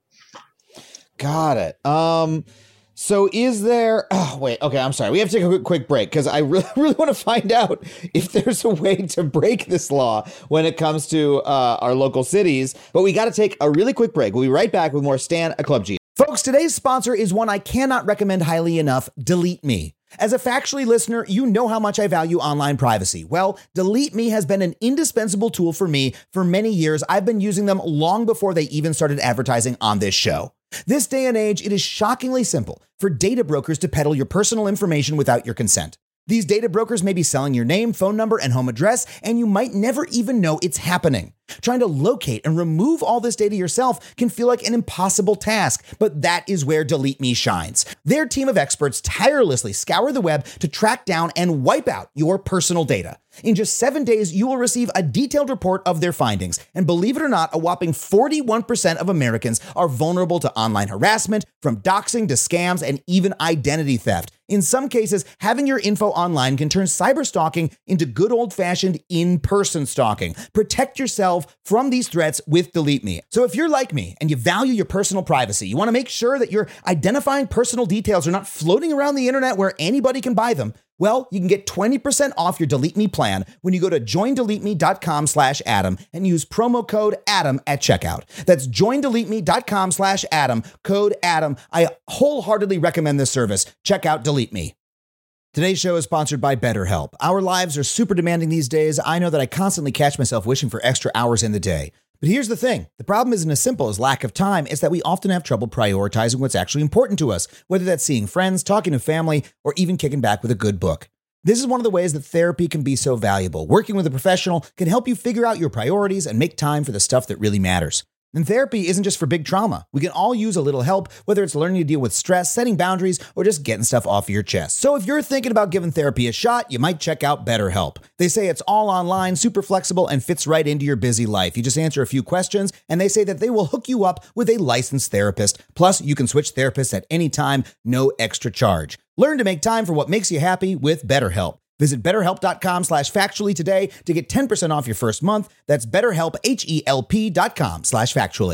Got it. Um, so is there, oh, wait, okay, I'm sorry. We have to take a quick, quick break because I really, really want to find out if there's a way to break this law when it comes to uh, our local cities. But we got to take a really quick break. We'll be right back with more Stan, a Club G. Folks, today's sponsor is one I cannot recommend highly enough, Delete Me. As a Factually listener, you know how much I value online privacy. Well, Delete Me has been an indispensable tool for me for many years. I've been using them long before they even started advertising on this show. This day and age, it is shockingly simple for data brokers to peddle your personal information without your consent. These data brokers may be selling your name, phone number, and home address, and you might never even know it's happening. Trying to locate and remove all this data yourself can feel like an impossible task, but that is where Delete Me shines. Their team of experts tirelessly scour the web to track down and wipe out your personal data. In just seven days, you will receive a detailed report of their findings. And believe it or not, a whopping forty-one percent of Americans are vulnerable to online harassment, from doxing to scams and even identity theft. In some cases, having your info online can turn cyberstalking into good old-fashioned in-person stalking. Protect yourself from these threats with Delete Me. So if you're like me and you value your personal privacy, you want to make sure that your identifying personal details are not floating around the internet where anybody can buy them, well, you can get twenty percent off your Delete Me plan when you go to joindeleteme.com slash Adam and use promo code Adam at checkout. That's joindeleteme.com slash Adam, code Adam. I wholeheartedly recommend this service. Check out Delete Me. Today's show is sponsored by BetterHelp. Our lives are super demanding these days. I know that I constantly catch myself wishing for extra hours in the day. But here's the thing. The problem isn't as simple as lack of time. It's that we often have trouble prioritizing what's actually important to us, whether that's seeing friends, talking to family, or even kicking back with a good book. This is one of the ways that therapy can be so valuable. Working with a professional can help you figure out your priorities and make time for the stuff that really matters. And therapy isn't just for big trauma. We can all use a little help, whether it's learning to deal with stress, setting boundaries, or just getting stuff off your chest. So if you're thinking about giving therapy a shot, you might check out BetterHelp. They say it's all online, super flexible, and fits right into your busy life. You just answer a few questions, and they say that they will hook you up with a licensed therapist. Plus, you can switch therapists at any time, no extra charge. Learn to make time for what makes you happy with BetterHelp. Visit betterhelp.com slash factually today to get ten percent off your first month. That's betterhelp, H E L P dot com slash factually.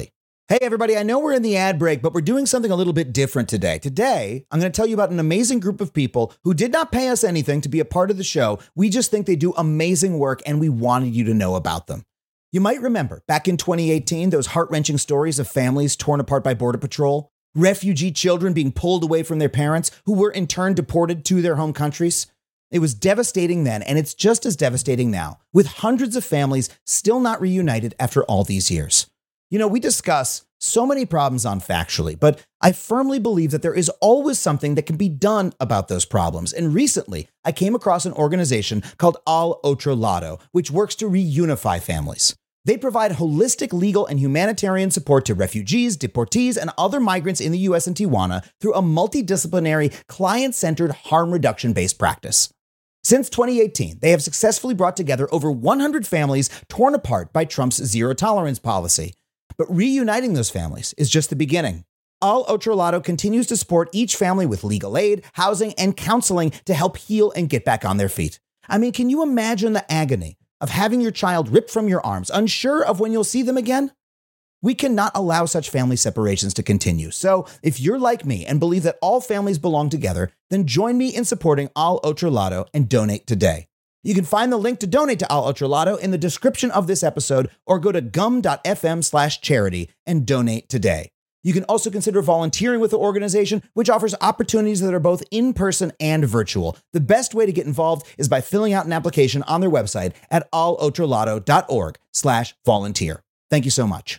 Hey, everybody, I know we're in the ad break, but we're doing something a little bit different today. Today, I'm going to tell you about an amazing group of people who did not pay us anything to be a part of the show. We just think they do amazing work, and we wanted you to know about them. You might remember back in twenty eighteen, those heart-wrenching stories of families torn apart by Border Patrol, refugee children being pulled away from their parents who were in turn deported to their home countries. It was devastating then, and it's just as devastating now, with hundreds of families still not reunited after all these years. You know, we discuss so many problems on Factually, but I firmly believe that there is always something that can be done about those problems. And recently, I came across an organization called Al Otro Lado, which works to reunify families. They provide holistic legal and humanitarian support to refugees, deportees, and other migrants in the U S and Tijuana through a multidisciplinary, client-centered, harm reduction-based practice. Since twenty eighteen, they have successfully brought together over one hundred families torn apart by Trump's zero-tolerance policy. But reuniting those families is just the beginning. Al Otro Lado continues to support each family with legal aid, housing, and counseling to help heal and get back on their feet. I mean, can you imagine the agony of having your child ripped from your arms, unsure of when you'll see them again? We cannot allow such family separations to continue. So if you're like me and believe that all families belong together, then join me in supporting Al Otro Lado and donate today. You can find the link to donate to Al Otro Lado in the description of this episode, or go to gum.fm slash charity and donate today. You can also consider volunteering with the organization, which offers opportunities that are both in person and virtual. The best way to get involved is by filling out an application on their website atalotrolado.org slash volunteer. Thank you so much.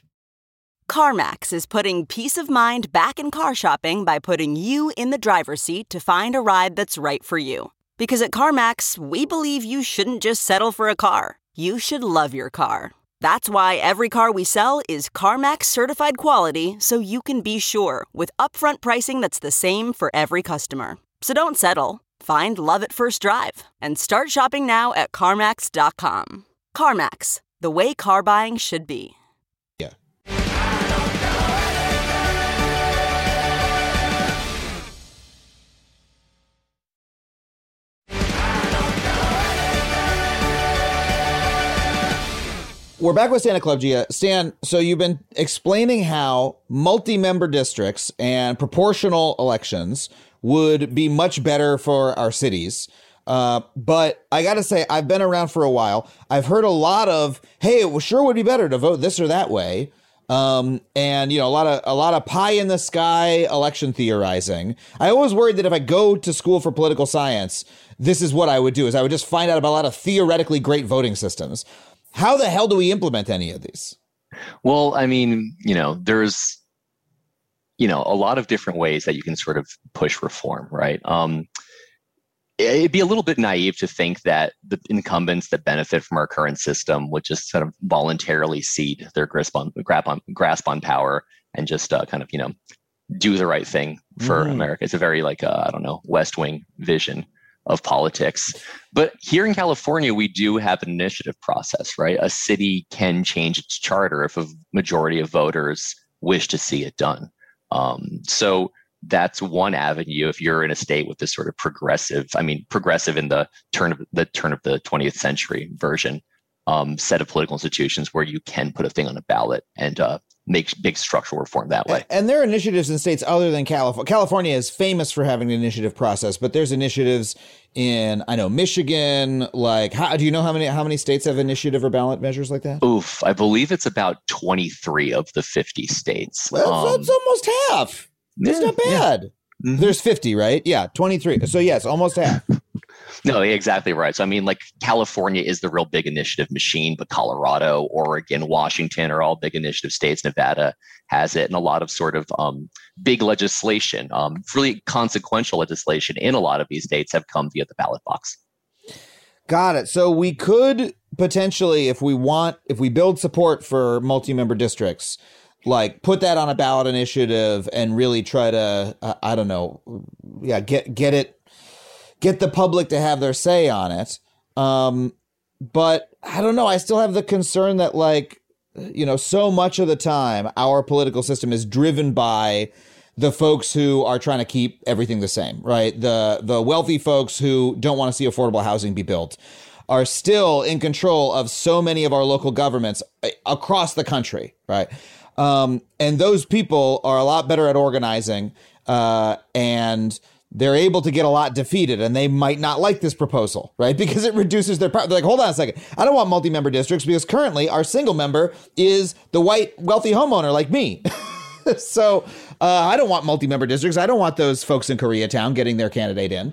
CarMax is putting peace of mind back in car shopping by putting you in the driver's seat to find a ride that's right for you. Because at CarMax, we believe you shouldn't just settle for a car. You should love your car. That's why every car we sell is CarMax certified quality, so you can be sure with upfront pricing that's the same for every customer. So don't settle. Find love at first drive and start shopping now at CarMax dot com. CarMax, the way car buying should be. Yeah. We're back with Stan Club Gia. Stan, so you've been explaining how multi-member districts and proportional elections would be much better for our cities. Uh, but I got to say, I've been around for a while. I've heard a lot of, hey, it sure would be better to vote this or that way. Um, and, you know, a lot of a lot of pie in the sky election theorizing. I always worried that if I go to school for political science, this is what I would do, is I would just find out about a lot of theoretically great voting systems. How the hell do we implement any of these? Well, I mean, you know, there's, you know, a lot of different ways that you can sort of push reform, right? Um, it'd be a little bit naive to think that the incumbents that benefit from our current system would just sort of voluntarily cede their grasp on, grasp on, grasp on power and just uh, kind of, you know, do the right thing for mm. America. It's a very like, uh, I don't know, West Wing vision of politics. But here in California, we do have an initiative process, right? A city can change its charter if a majority of voters wish to see it done. Um, so that's one avenue if you're in a state with this sort of progressive, I mean, progressive in the turn of the turn of the twentieth century version, um, set of political institutions where you can put a thing on a ballot and uh, make big structural reform that way. And there are initiatives in states other than California. California is famous for having an initiative process, but there's initiatives in, I know, Michigan. Like, how, do you know how many how many states have initiative or ballot measures like that? Oof, I believe it's about twenty-three of the fifty states. Well, um, that's almost half. That's yeah, not bad. Yeah. Mm-hmm. There's fifty, right? Yeah, twenty-three. So yes, almost half. No, exactly right. So, I mean, like California is the real big initiative machine, but Colorado, Oregon, Washington are all big initiative states. Nevada has it, and a lot of sort of um, big legislation, um, really consequential legislation in a lot of these states have come via the ballot box. Got it. So we could potentially, if we want, if we build support for multi-member districts, like put that on a ballot initiative and really try to, uh, I don't know, yeah, get get it. Get the public to have their say on it. Um, but I don't know. I still have the concern that, like, you know, so much of the time our political system is driven by the folks who are trying to keep everything the same, right? The the wealthy folks who don't want to see affordable housing be built are still in control of so many of our local governments across the country, right? Um, and those people are a lot better at organizing, uh, and they're able to get a lot defeated, and they might not like this proposal, right? Because it reduces their power. They're like, hold on a second. I don't want multi-member districts because currently our single member is the white wealthy homeowner like me. So uh, I don't want multi-member districts. I don't want those folks in Koreatown getting their candidate in.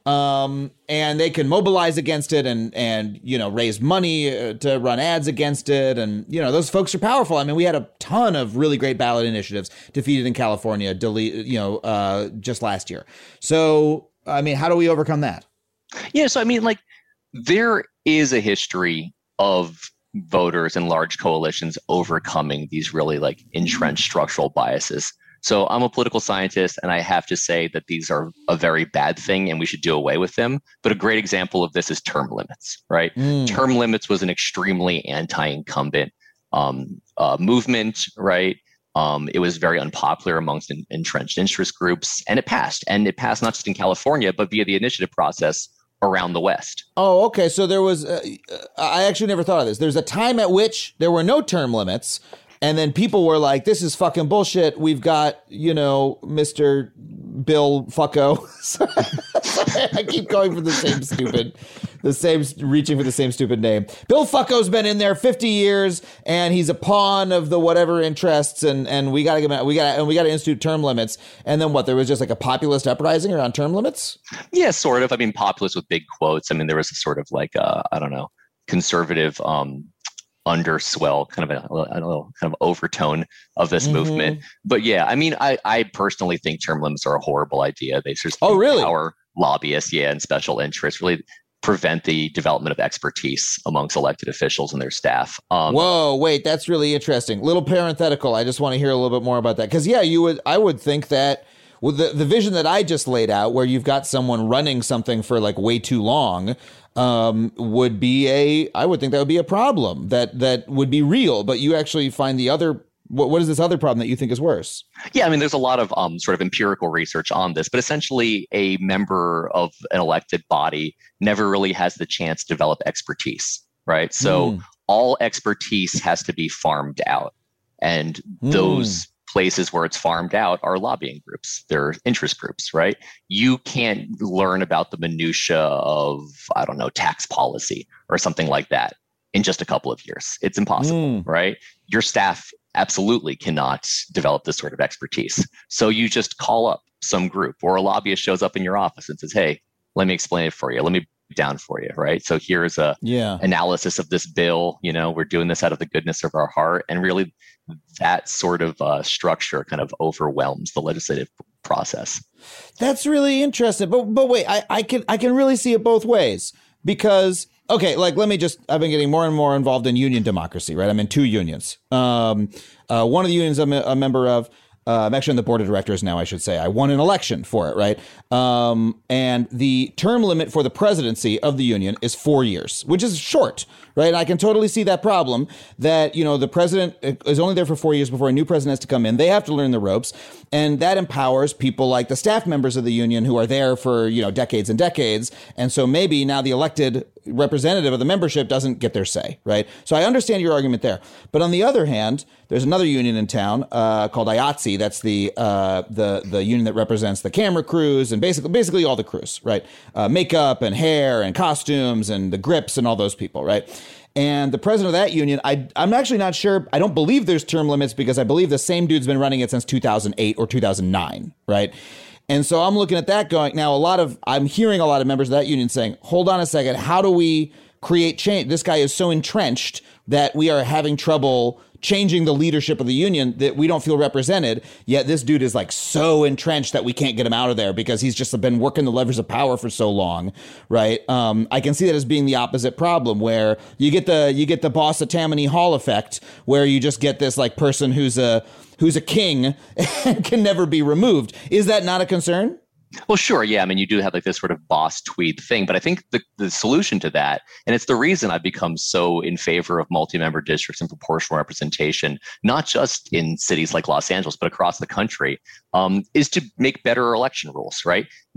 Um, and they can mobilize against it and, and, you know, raise money uh, to run ads against it. And, you know, those folks are powerful. I mean, we had a ton of really great ballot initiatives defeated in California, delete, you know, uh, just last year. So, I mean, how do we overcome that? Yeah. So, I mean, like, there is a history of voters and large coalitions overcoming these really like entrenched structural biases. So I'm a political scientist, and I have to say that these are a very bad thing and we should do away with them. But a great example of this is term limits, right? Mm. Term limits was an extremely anti-incumbent um, uh, movement, right? Um, it was very unpopular amongst in, entrenched interest groups, and it passed. And it passed not just in California, but via the initiative process around the West. Oh, okay. So there was, uh, I actually never thought of this. There's a time at which there were no term limits. And then people were like, this is fucking bullshit. We've got, you know, Mister Bill Fucko. Sorry, sorry, I keep going for the same stupid, the same, reaching for the same stupid name. Bill Fucko's been in there fifty years, and he's a pawn of the whatever interests, and, and we gotta give we gotta and we gotta institute term limits. And then what? There was just like a populist uprising around term limits? Yeah, sort of. I mean, populist with big quotes. I mean, there was a sort of like uh, I don't know, conservative um underswell, kind of a, a little kind of overtone of this mm-hmm. movement. But yeah, I mean, I, I personally think term limits are a horrible idea. They just oh, really? empower lobbyists, yeah, and special interests, really prevent the development of expertise amongst elected officials and their staff. Um, Whoa, wait, that's really interesting. Little parenthetical. I just want to hear a little bit more about that. Because yeah, you would, I would think that well, the, the vision that I just laid out, where you've got someone running something for like way too long, um, would be a, I would think that would be a problem that, that would be real, but you actually find the other, what, what is this other problem that you think is worse? Yeah, I mean, there's a lot of um, sort of empirical research on this, but essentially a member of an elected body never really has the chance to develop expertise, right? So mm. all expertise has to be farmed out. And mm. those places where it's farmed out are lobbying groups. They're interest groups, right? You can't learn about the minutia of, I don't know, tax policy or something like that in just a couple of years. It's impossible, mm. right? Your staff absolutely cannot develop this sort of expertise. So you just call up some group, or a lobbyist shows up in your office and says, hey, let me explain it for you. Let me down for you, right? So here's a yeah. analysis of this bill. You know, we're doing this out of the goodness of our heart. And really that sort of uh, structure kind of overwhelms the legislative process. That's really interesting. But but wait, I, I can I can really see it both ways, because okay, like let me just, I've been getting more and more involved in union democracy, right? I'm in two unions. Um, uh, one of the unions I'm a, a member of, Uh, I'm actually on the board of directors now, I should say. I won an election for it, right? Um, and the term limit for the presidency of the union is four years, which is short, right? And I can totally see that problem that, you know, the president is only there for four years before a new president has to come in. They have to learn the ropes. And that empowers people like the staff members of the union who are there for, you know, decades and decades. And so maybe now the elected representative of the membership doesn't get their say, right? So I understand your argument there. But on the other hand, there's another union in town uh, called I A T S E. That's the uh, the the union that represents the camera crews and basically basically all the crews, right? Uh, makeup and hair and costumes and the grips and all those people, right? And the president of that union, I, I'm actually not sure. I don't believe there's term limits, because I believe the same dude's been running it since two thousand eight or two thousand nine, right? And so I'm looking at that going, now a lot of, I'm hearing a lot of members of that union saying, hold on a second, how do we create change? This guy is so entrenched that we are having trouble changing the leadership of the union, that we don't feel represented. Yet this dude is like so entrenched that we can't get him out of there because he's just been working the levers of power for so long, right? Um, I can see that as being the opposite problem, where you get the you get the boss at Tammany Hall effect, where you just get this like person who's a who's a king and can never be removed. Is that not a concern? Well, sure. Yeah. I mean, you do have like this sort of boss tweed thing, but I think the, the solution to that, and it's the reason I've become so in favor of multi-member districts and proportional representation, not just in cities like Los Angeles, but across the country, um, is to make better election rules, right? Make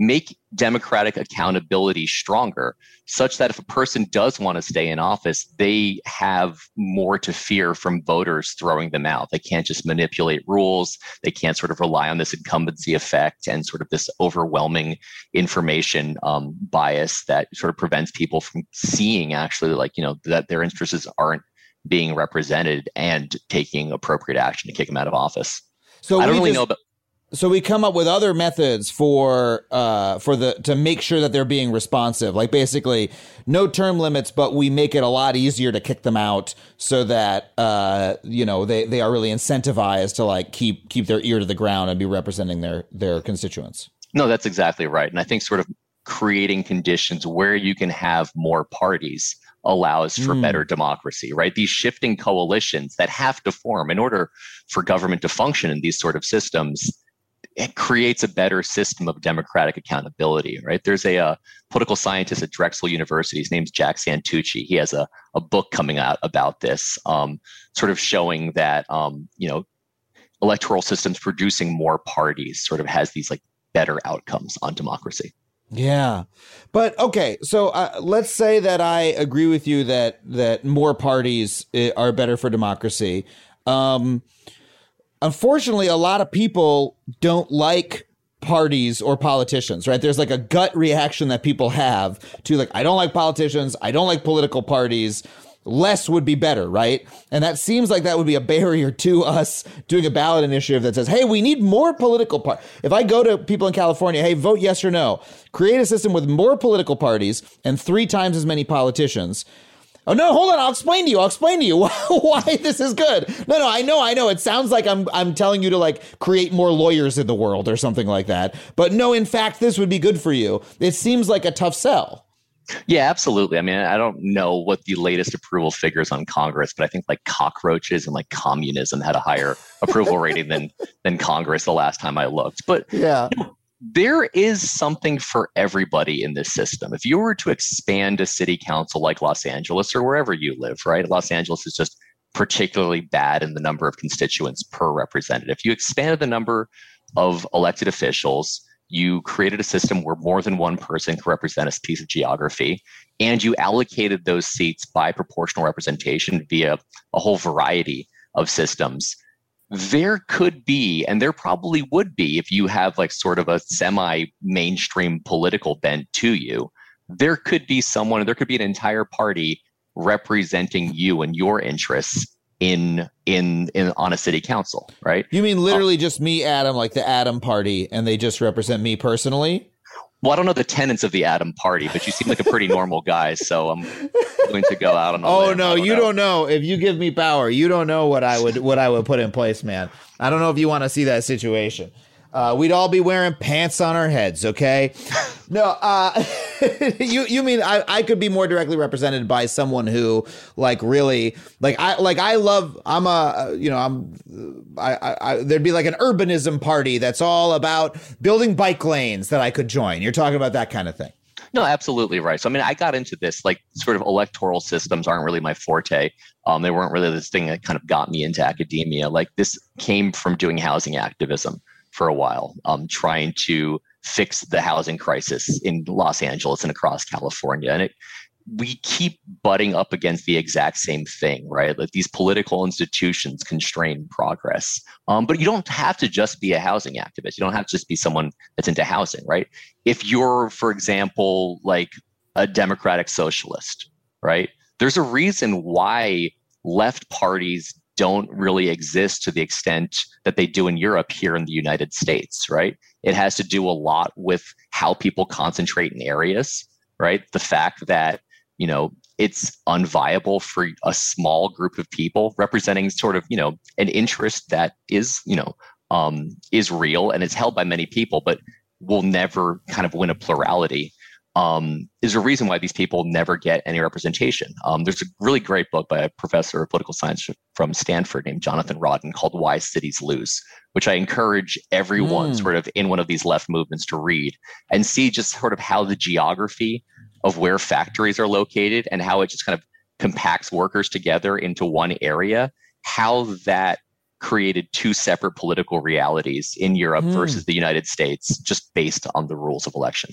democratic accountability stronger, such that if a person does want to stay in office, they have more to fear from voters throwing them out. They can't just manipulate rules. They can't sort of rely on this incumbency effect and sort of this overwhelming information um, bias that sort of prevents people from seeing actually like, you know, that their interests aren't being represented and taking appropriate action to kick them out of office. So I don't really just- know about So we come up with other methods for uh, for the to make sure that they're being responsive, like basically no term limits, but we make it a lot easier to kick them out so that uh, you know they, they are really incentivized to like keep keep their ear to the ground and be representing their their constituents. No, that's exactly right. And I think sort of creating conditions where you can have more parties allows for Mm. better democracy, right? These shifting coalitions that have to form in order for government to function in these sort of systems, it creates a better system of democratic accountability, right? There's a, uh political scientist at Drexel University. His name's Jack Santucci. He has a, a book coming out about this, um, sort of showing that, um, you know, electoral systems producing more parties sort of has these like better outcomes on democracy. Yeah. But okay, so uh, let's say that I agree with you that that more parties uh, are better for democracy. Um, unfortunately, a lot of people don't like parties or politicians, right? There's like a gut reaction that people have to like, I don't like politicians. I don't like political parties. Less would be better, right? And that seems like that would be a barrier to us doing a ballot initiative that says, hey, we need more political parties. If I go to people in California, hey, vote yes or no, create a system with more political parties and three times as many politicians. Oh, no, hold on. I'll explain to you. I'll explain to you why, why this is good. No, no, I know. I know. It sounds like I'm I'm telling you to like create more lawyers in the world or something like that. But no, in fact, this would be good for you. It seems like a tough sell. Yeah, absolutely. I mean, I don't know what the latest approval figures on Congress, but I think like cockroaches and like communism had a higher approval rating than than Congress the last time I looked. But Yeah. you know, there is something for everybody in this system. If you were to expand a city council like Los Angeles or wherever you live, right? Los Angeles is just particularly bad in the number of constituents per representative. You expanded the number of elected officials, you created a system where more than one person could represent a piece of geography, and you allocated those seats by proportional representation via a whole variety of systems. There could be, and there probably would be, if you have like sort of a semi-mainstream political bent to you, there could be someone, there could be an entire party representing you and your interests in in in on a city council, right? You mean literally just me, Adam, like the Adam Party, and they just represent me personally? Well, I don't know the tenets of the Adam Party, but you seem like a pretty normal guy, so I'm going to go out on a Oh limb. no, I don't you know. don't know. If you give me power, you don't know what I would what I would put in place, man. I don't know if you want to see that situation. Uh, we'd all be wearing pants on our heads, okay? No, uh, you you mean I, I could be more directly represented by someone who like really like I like I love I'm a you know I'm I, I, I there'd be like an urbanism party that's all about building bike lanes that I could join. You're talking about that kind of thing. No, absolutely right. So, I mean, I got into this, like, sort of electoral systems aren't really my forte. Um, they weren't really this thing that kind of got me into academia. Like, this came from doing housing activism for a while, um, trying to fix the housing crisis in Los Angeles and across California. And it, we keep butting up against the exact same thing, right? Like, these political institutions constrain progress. Um, but you don't have to just be a housing activist. You don't have to just be someone that's into housing, right? If you're, for example, like a democratic socialist, right? There's a reason why left parties don't really exist to the extent that they do in Europe here in the United States, right? It has to do a lot with how people concentrate in areas, right? The fact that, you know, it's unviable for a small group of people representing sort of, you know, an interest that is, you know, um, is real and it's held by many people, but will never kind of win a plurality. Um, is a reason why these people never get any representation. Um, there's a really great book by a professor of political science from Stanford named Jonathan Rodden called Why Cities Lose, which I encourage everyone Mm. sort of in one of these left movements to read and see just sort of how the geography of where factories are located and how it just kind of compacts workers together into one area, how that created two separate political realities in Europe Mm. versus the United States, just based on the rules of elections.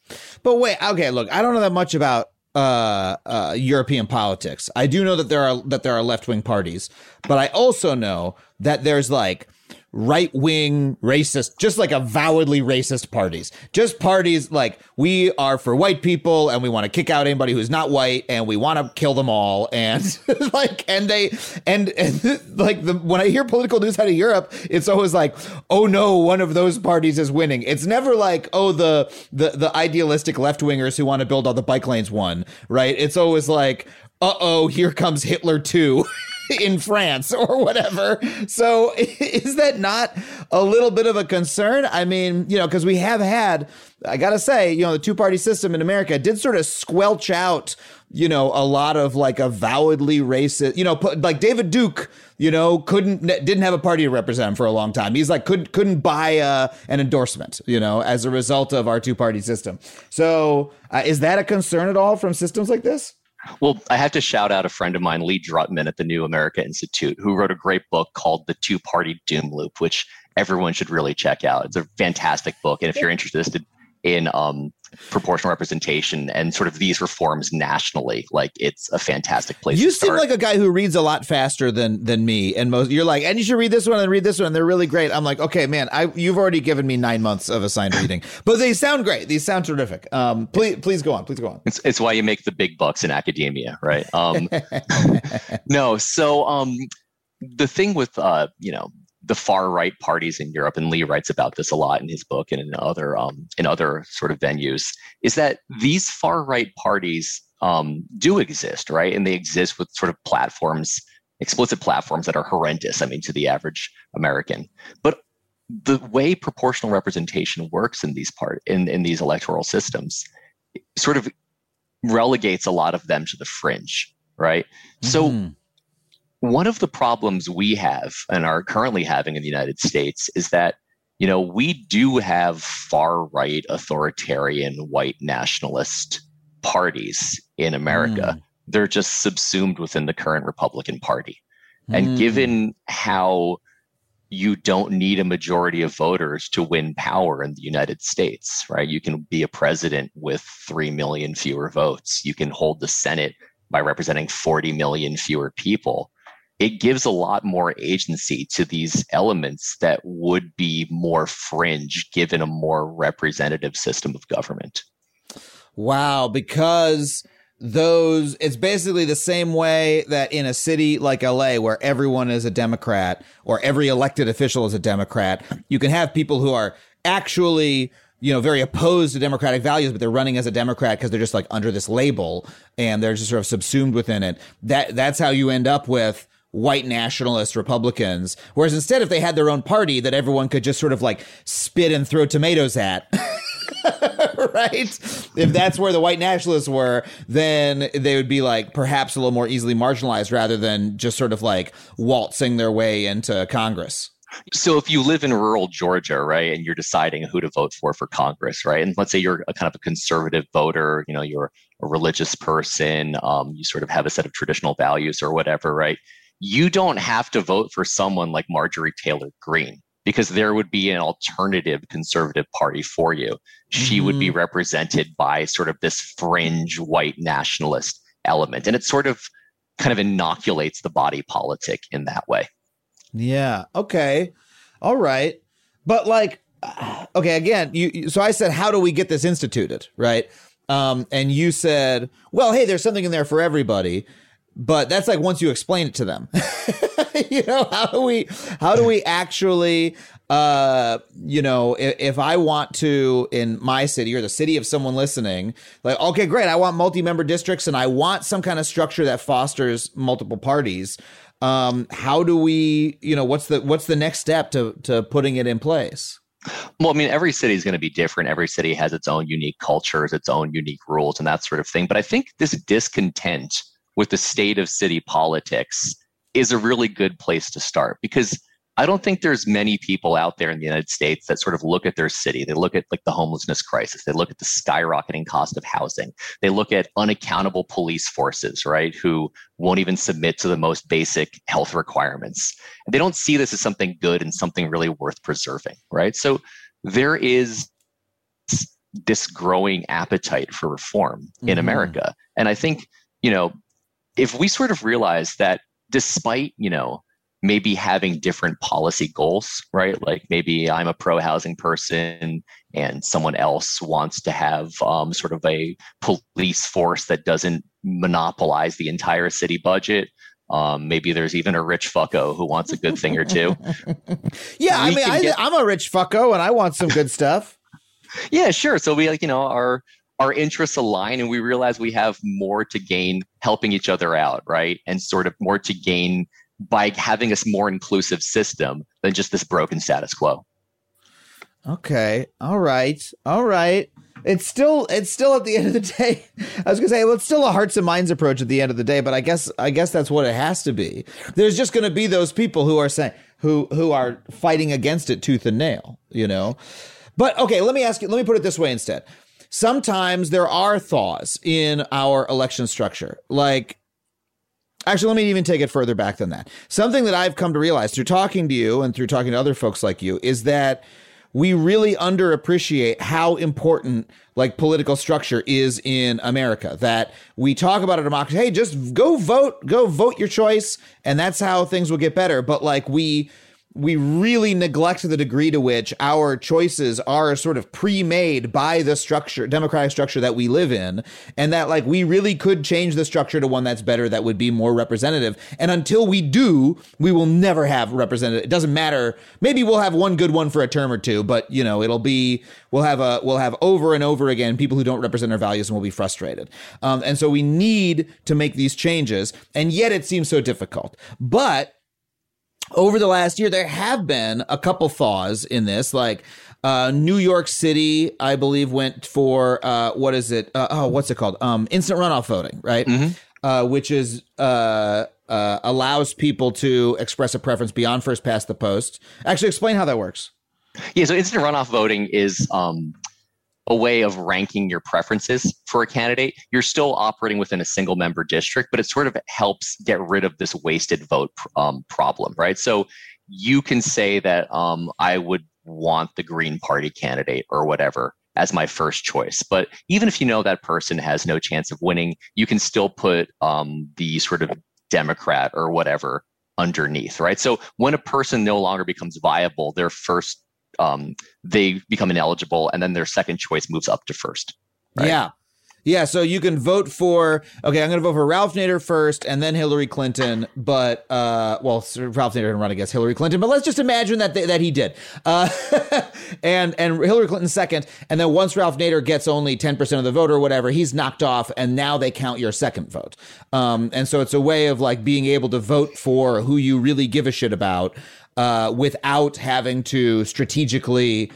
But wait, okay, look, I don't know that much about uh, uh, European politics. I do know that there are that there are left-wing parties, but I also know that there's like right-wing racist, just like avowedly racist parties. Just parties like, we are for white people and we want to kick out anybody who's not white and we want to kill them all. And like, and they, and, and like the, when I hear political news out of Europe, it's always like, oh no, one of those parties is winning. It's never like, oh, the, the, the idealistic left-wingers who want to build all the bike lanes won, right? It's always like, uh-oh, here comes Hitler too. In France or whatever. So is that not a little bit of a concern? I mean, you know, because we have had, I got to say, you know, the two party system in America did sort of squelch out, you know, a lot of like avowedly racist, you know, like David Duke, you know, couldn't, didn't have a party to represent him for a long time. He's like, couldn't, couldn't buy uh, an endorsement, you know, as a result of our two party system. So uh, is that a concern at all from systems like this? Well, I have to shout out a friend of mine, Lee Drutman at the New America Institute, who wrote a great book called The Two-Party Doom Loop, which everyone should really check out. It's a fantastic book. And if you're interested in um, proportional representation and sort of these reforms nationally, like it's a fantastic place you to start. You seem like a guy who reads a lot faster than than me. And most, you're like, and you should read this one and read this one. And they're really great. I'm like, okay, man, I you've already given me nine months of assigned reading. But they sound great. These sound terrific. Um, please, please go on. Please go on. It's, it's why you make the big bucks in academia, right? Um, no, so um, the thing with, uh, you know, the far right parties in Europe, and Lee writes about this a lot in his book and in other um, in other sort of venues, is that these far right parties um, do exist, right? And they exist with sort of platforms, explicit platforms that are horrendous, I mean, to the average American. But the way proportional representation works in these part in, in these electoral systems sort of relegates a lot of them to the fringe, right? Mm-hmm. So one of the problems we have and are currently having in the United States is that, you know, we do have far right authoritarian white nationalist parties in America. Mm. They're just subsumed within the current Republican Party. Mm. And given how you don't need a majority of voters to win power in the United States, right? You can be a president with three million fewer votes. You can hold the Senate by representing forty million fewer people. It gives a lot more agency to these elements that would be more fringe given a more representative system of government. Wow, because those, it's basically the same way that in a city like L A where everyone is a Democrat or every elected official is a Democrat, you can have people who are actually, you know, very opposed to democratic values, but they're running as a Democrat because they're just like under this label and they're just sort of subsumed within it. That that's how you end up with white nationalist Republicans. Whereas instead, if they had their own party that everyone could just sort of like spit and throw tomatoes at, right? If that's where the white nationalists were, then they would be like perhaps a little more easily marginalized rather than just sort of like waltzing their way into Congress. So if you live in rural Georgia, right, and you're deciding who to vote for for Congress, right, and let's say you're a kind of a conservative voter, you know, you're a religious person, um, you sort of have a set of traditional values or whatever, right? You don't have to vote for someone like Marjorie Taylor Greene because there would be an alternative conservative party for you. She mm-hmm. would be represented by sort of this fringe white nationalist element. And it sort of kind of inoculates the body politic in that way. Yeah. Okay. All right. But like, okay, again, you, so I said, how do we get this instituted? Right. Um, and you said, well, hey, there's something in there for everybody. But that's like once you explain it to them, you know, how do we how do we actually, uh, you know, if, if I want to in my city or the city of someone listening, like, OK, great. I want multi-member districts and I want some kind of structure that fosters multiple parties. Um, how do we, you know, what's the what's the next step to to putting it in place? Well, I mean, every city is going to be different. Every city has its own unique cultures, its own unique rules and that sort of thing. But I think this discontent with the state of city politics is a really good place to start because I don't think there's many people out there in the United States that sort of look at their city. They look at like the homelessness crisis. They look at the skyrocketing cost of housing. They look at unaccountable police forces, right, who won't even submit to the most basic health requirements. They don't see this as something good and something really worth preserving, right? So there is this growing appetite for reform in Mm-hmm. America. And I think, you know, if we sort of realize that despite, you know, maybe having different policy goals, right? Like maybe I'm a pro-housing person and someone else wants to have um, sort of a police force that doesn't monopolize the entire city budget. Um, maybe there's even a rich fucko who wants a good thing or two. Yeah, I We mean, can I, get- I'm a rich fucko and I want some good stuff. Yeah, sure. So we like, you know, our our interests align and we realize we have more to gain helping each other out, right? And sort of more to gain by having a more inclusive system than just this broken status quo. Okay. All right. All right. It's still it's still at the end of the day. I was gonna say, well, it's still a hearts and minds approach at the end of the day, but I guess I guess that's what it has to be. There's just gonna be those people who are saying who who are fighting against it tooth and nail, you know. But okay, let me ask you, let me put it this way instead. Sometimes there are thaws in our election structure. Like Actually, let me even take it further back than that. Something that I've come to realize through talking to you and through talking to other folks like you is that we really underappreciate how important like political structure is in America. That we talk about a democracy, hey, just go vote, go vote your choice, and that's how things will get better. But like we we really neglect the degree to which our choices are sort of pre-made by the structure, democratic structure that we live in, and that like we really could change the structure to one that's better, that would be more representative. And until we do, we will never have representative. It doesn't matter. Maybe we'll have one good one for a term or two, but you know, it'll be we'll have a we'll have over and over again people who don't represent our values and we'll be frustrated. Um, and so we need to make these changes, and yet it seems so difficult. But over the last year, there have been a couple thaws in this, like uh, New York City, I believe, went for, uh, what is it? Uh, oh, what's it called? Um, instant runoff voting, right? Mm-hmm. Uh, which is uh, uh, allows people to express a preference beyond first past the post. Actually, explain how that works. Yeah, so instant runoff voting is um, a way of ranking your preferences for a candidate. You're still operating within a single member district, but it sort of helps get rid of this wasted vote um, problem, right? So you can say that um, I would want the Green Party candidate or whatever as my first choice. But even if you know that person has no chance of winning, you can still put um, the sort of Democrat or whatever underneath, right? So when a person no longer becomes viable, their first Um, they become ineligible, and then their second choice moves up to first. Right? Yeah. Yeah, so you can vote for, okay, I'm going to vote for Ralph Nader first and then Hillary Clinton, but, uh, well, Ralph Nader didn't run against Hillary Clinton, but let's just imagine that th- that he did. Uh, and and Hillary Clinton second, and then once Ralph Nader gets only ten percent of the vote or whatever, he's knocked off, and now they count your second vote. Um, and so it's a way of, like, being able to vote for who you really give a shit about uh, without having to strategically,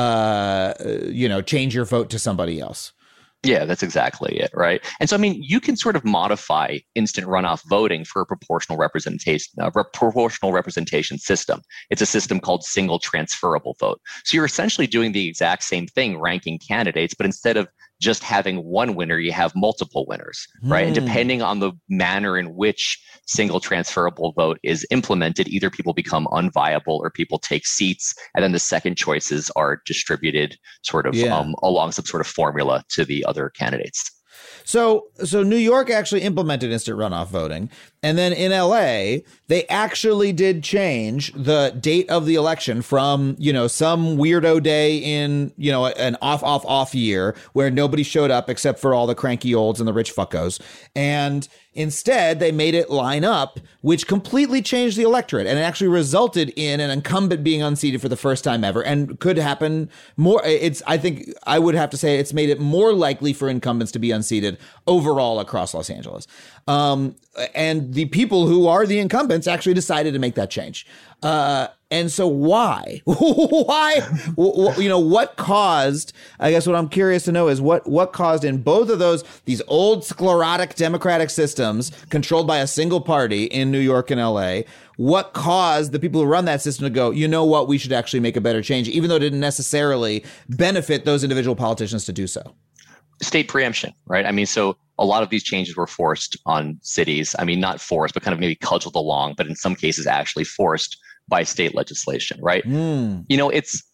uh, you know, change your vote to somebody else. Yeah, that's exactly it, right? And so, I mean, you can sort of modify instant runoff voting for a proportional representation, uh, rep- proportional representation system. It's a system called single transferable vote. So you're essentially doing the exact same thing, ranking candidates, but instead of just having one winner, you have multiple winners, right? Mm. And depending on the manner in which single transferable vote is implemented, either people become unviable or people take seats, and then the second choices are distributed sort of Yeah. um, along some sort of formula to the other candidates. So, so New York actually implemented instant runoff voting. And then in L A, they actually did change the date of the election from, you know, some weirdo day in, you know, an off, off, off year where nobody showed up except for all the cranky olds and the rich fuckos. And instead, they made it line up, which completely changed the electorate. And it actually resulted in an incumbent being unseated for the first time ever, and could happen more. It's, I think I would have to say it's made it more likely for incumbents to be unseated overall across Los Angeles. Um, and the people who are the incumbents actually decided to make that change. Uh, and so why? why? You know, what caused, I guess what I'm curious to know is what, what caused in both of those, these old sclerotic democratic systems controlled by a single party in New York and L A, what caused the people who run that system to go, you know what, we should actually make a better change, even though it didn't necessarily benefit those individual politicians to do so? State preemption, right? I mean, so a lot of these changes were forced on cities. I mean, not forced, but kind of maybe cudgeled along, but in some cases actually forced by state legislation, right? Mm. You know, it's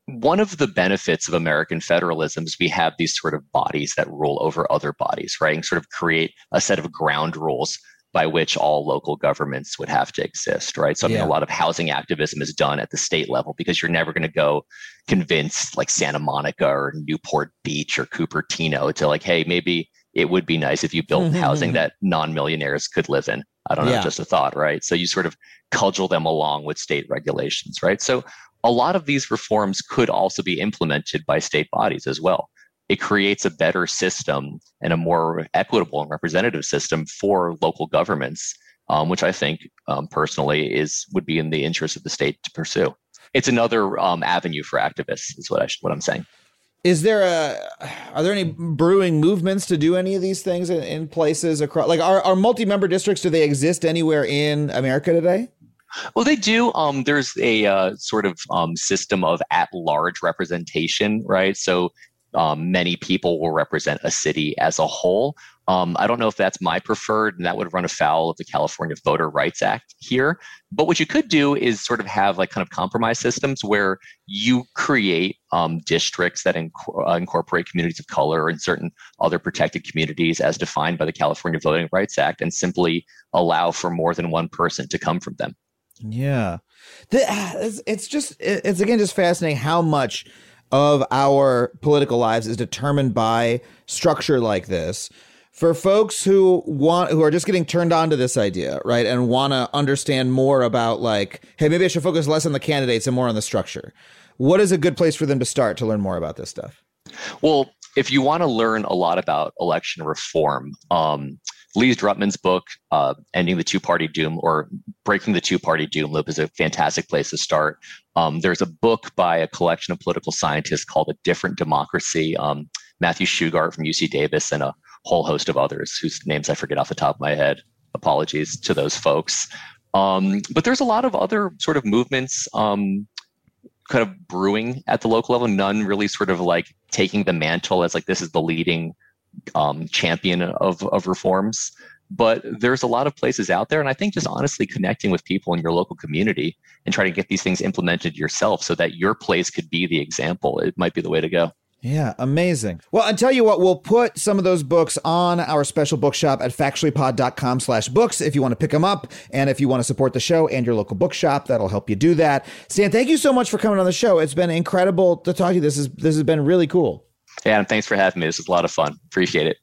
one of the benefits of American federalism is we have these sort of bodies that rule over other bodies, right? And sort of create a set of ground rules by which all local governments would have to exist, right? So I mean, Yeah. a lot of housing activism is done at the state level because you're never going to go convince like Santa Monica or Newport Beach or Cupertino to like, hey, maybe it would be nice if you built housing that non-millionaires could live in. I don't know, Yeah. just a thought, right? So you sort of cudgel them along with state regulations, right? So a lot of these reforms could also be implemented by state bodies as well. It creates a better system and a more equitable and representative system for local governments, um, which I think um, personally is would be in the interest of the state to pursue. It's another um, avenue for activists, is what I what I'm saying. Is there a, are there any brewing movements to do any of these things in, in places across, like are, are multi-member districts, do they exist anywhere in America today? Well, they do. Um, there's a uh, sort of um, system of at-large representation, right? So um, many people will represent a city as a whole. Um, I don't know if that's my preferred, and that would run afoul of the California Voter Rights Act here. But what you could do is sort of have like kind of compromise systems where you create um, districts that inc- uh, incorporate communities of color and certain other protected communities as defined by the California Voting Rights Act, and simply allow for more than one person to come from them. Yeah. The, it's, it's just, it's again, just fascinating how much of our political lives is determined by structure like this. For folks who want, who are just getting turned on to this idea, right, and want to understand more about like, hey, maybe I should focus less on the candidates and more on the structure. What is a good place for them to start to learn more about this stuff? Well, if you want to learn a lot about election reform, um, Lee Drutman's book, uh, Ending the Two-Party Doom or Breaking the Two-Party Doom Loop, is a fantastic place to start. Um, there's a book by a collection of political scientists called A Different Democracy, um, Matthew Shugart from U C Davis, and a whole host of others whose names I forget off the top of my head. Apologies to those folks. Um, but there's a lot of other sort of movements um, kind of brewing at the local level, none really sort of like taking the mantle as like this is the leading um, champion of, of reforms. But there's a lot of places out there. And I think just honestly connecting with people in your local community and trying to get these things implemented yourself so that your place could be the example, it might be the way to go. Yeah, amazing. Well, I'll tell you what, we'll put some of those books on our special bookshop at factuallypod.com slash books if you want to pick them up. And if you want to support the show and your local bookshop, that'll help you do that. Stan, thank you so much for coming on the show. It's been incredible to talk to you. This is this has been really cool. Yeah, and thanks for having me. This was a lot of fun. Appreciate it.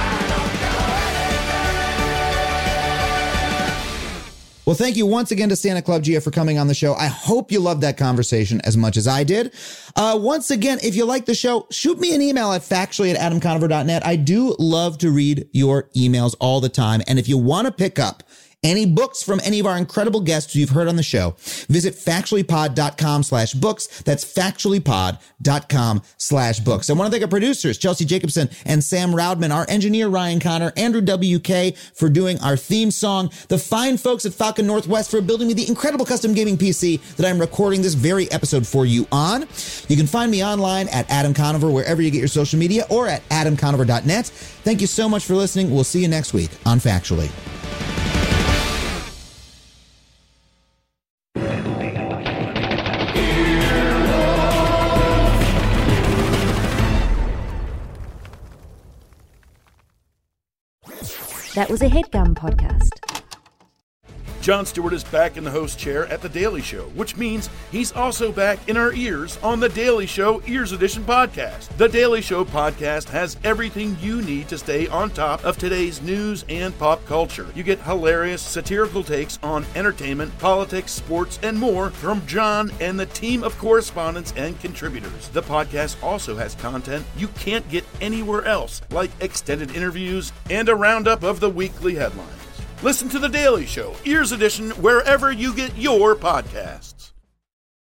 Well, thank you once again to Santa Club Gia for coming on the show. I hope you loved that conversation as much as I did. Uh, once again, if you like the show, shoot me an email at factually at adam conover dot net. I do love to read your emails all the time. And if you want to pick up any books from any of our incredible guests you've heard on the show, visit factuallypod.com slash books. That's factuallypod.com slash books. I want to thank our producers, Chelsea Jacobson and Sam Roudman, our engineer, Ryan Connor, Andrew W K for doing our theme song, the fine folks at Falcon Northwest for building me the incredible custom gaming P C that I'm recording this very episode for you on. You can find me online at Adam Conover, wherever you get your social media, or at adam conover dot net. Thank you so much for listening. We'll see you next week on Factually. That was a HeadGum podcast. Jon Stewart is back in the host chair at The Daily Show, which means he's also back in our ears on The Daily Show Ears Edition podcast. The Daily Show podcast has everything you need to stay on top of today's news and pop culture. You get hilarious, satirical takes on entertainment, politics, sports, and more from Jon and the team of correspondents and contributors. The podcast also has content you can't get anywhere else, like extended interviews and a roundup of the weekly headlines. Listen to The Daily Show, Ears Edition, wherever you get your podcasts.